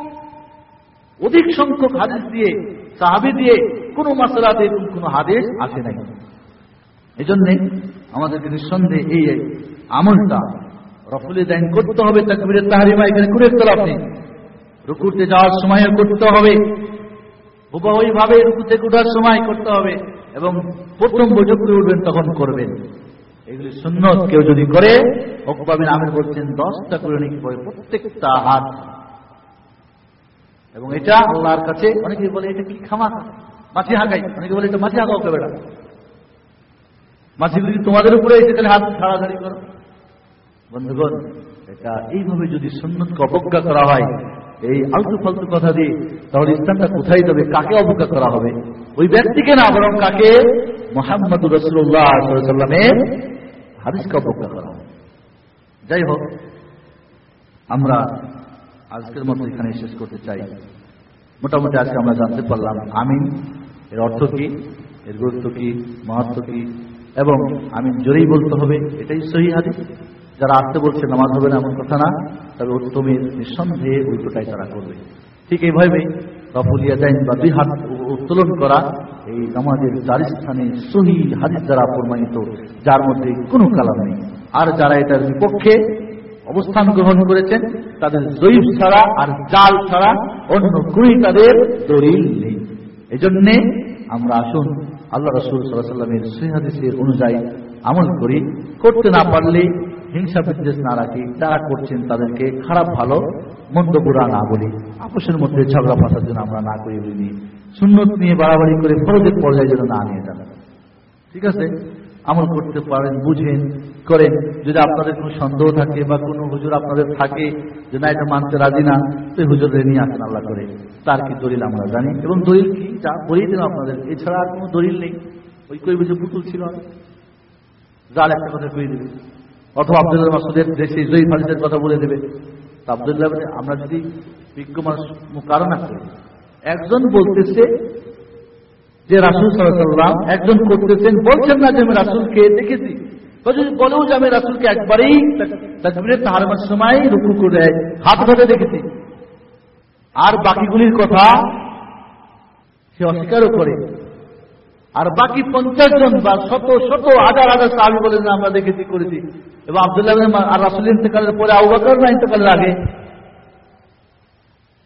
অধিক সংখ্যক হাদিস দিয়ে, সাহাবী দিয়ে কোন মাসআলাতে এরকম কোন হাদিস আসে নাই। এই জন্য আমাদেরকে নিঃসন্দেহে এই আমলটা রফুলে দাইন করতে হবে। তাকবীরে তাহরিমা এখানে কোনো ইখতিলাফ নেই। রুকুতে যাওয়ার সময় করতে হবে, হুবহু ভাবে রুকু থেকে ওঠার সময় করতে হবে, এবং প্রথম বৈঠক করে উঠবেন তখন করবেন। এগুলি সুন্নত। কেউ যদি করে, উকবা বিন আমির বলছেন দশটা করে নাকি পড়ে প্রত্যেকটা হাত, এবং এটা আল্লাহর কাছে অনেকে বলে এটা কি খামাখা মাছি হাঁকাই, অনেকে বলে এটা মাছি হাঁকাও কে বেটা, মাছিগুলি তোমাদের উপরে এসে খালি হাত ছাড়াছাড়ি করো। বন্ধুগণ, এটা এইভাবে যদি সুন্নতকে অবজ্ঞা করা হয় এই আলতু ফালতু কথা দিয়ে, তাহলে ইসলামটা কোথায় যাবে? কাকে অবজ্ঞা করা হবে? ওই ব্যক্তিকে না, বরং কাকে? মুহাম্মদুর রাসূলুল্লাহ সাল্লাল্লাহু আলাইহি ওয়াসাল্লামের হাদিসকে অবজ্ঞা করা হবে। যাই হোক, আমরা আজকের মতো এখানে শেষ করতে চাই। মোটামুটি আজকে আমরা জানতে পারলাম আমিন এর অর্থ কি, এর গুরুত্ব কি, মাহাত্ম্য কি, এবং আমিন জোরেই বলতে হবে, এটাই সহিহ হাদিস। যারা আসতে বলছে নামাজ হবে না এমন কথা না, তবে উত্তমের নিঃসন্দেহে উল্টোটাই তারা করবে। ঠিক এইভাবে রফুলিয়া দাইন বা দুই হাত উত্তোলন করা এই নামাজের চার স্থানে সহিহ হাদিস দ্বারা প্রমাণিত, যার মধ্যে কোনো কালাম নেই। আর যারা এটার বিপক্ষে অবস্থান গ্রহণ করেছেন, তাদের জয়ীফ ছাড়া আর জাল ছাড়া অন্য কোনই তাদের দলিল নেই। এই জন্যে আমরা আসুন আল্লাহ রাসূল সাল্লাল্লাহু আলাইহি ওয়াসাল্লামের সহিহ হাদিসের অনুযায়ী আমল করি। করতে না পারলে হিংসা বিদ্বেষ না রাখি, যারা করছেন তাদেরকে খারাপ ভালো মন্দ বুরা না বলি, আপোষের মধ্যে ঝগড়া ফাসার জন্য আমরা না করি বলি, সুন্নত নিয়ে বাড়াবাড়ি করে ফরজের পর্যায়ে যেন না নিয়ে যান। ঠিক আছে, আমল করতে পারেন, বুঝেন, করেন। যদি আপনাদের কোনো সন্দেহ থাকে বা কোনো হুজুর আপনাদের থাকে যে না এটা মানতে রাজি না, তো হুজুরদের নিয়ে আসেন আল্লাহ করে, তার কি দলিল আমরা জানি, এবং দলিল কি যা বলেই দিন আপনাদের, এছাড়া আর কোনো দলিল নেই। ওই কই বুঝে পুতুল ছিল জাল একটা কথা কয়ে দেবে, অথবা আব্দুল্লাহ মাসউদের দেশে জয়ীফ হাদিসের কথা বলে দেবে। আব্দুল্লাহ আমরা যদি বিজ্ঞ মানুষ কারণ আছে, একজন বলতেছে যে রাসূল সাল্লাল্লাহু আলাইহি ওয়াসাল্লাম, একজন করতেছেন বলছেন না যে আমি রাসূলকে দেখেছি, যদি বলেও যে আমি রাসূলকে একবারেই তাকবীরে তাহরিমার সময় রুকু করে হাত ধরে দেখেছি, আর বাকিগুলির কথা সে অস্বীকারও করে, আর বাকি পঞ্চাশ জন বা শত শত হাজার হাজার সাহাবী বলেন আমরা দেখেছি, করেছি। এবং আব্দুল্লাহ আর রাসূলের ইন্তেকালের পরে আবু বকর না ইন্তেকালের আগে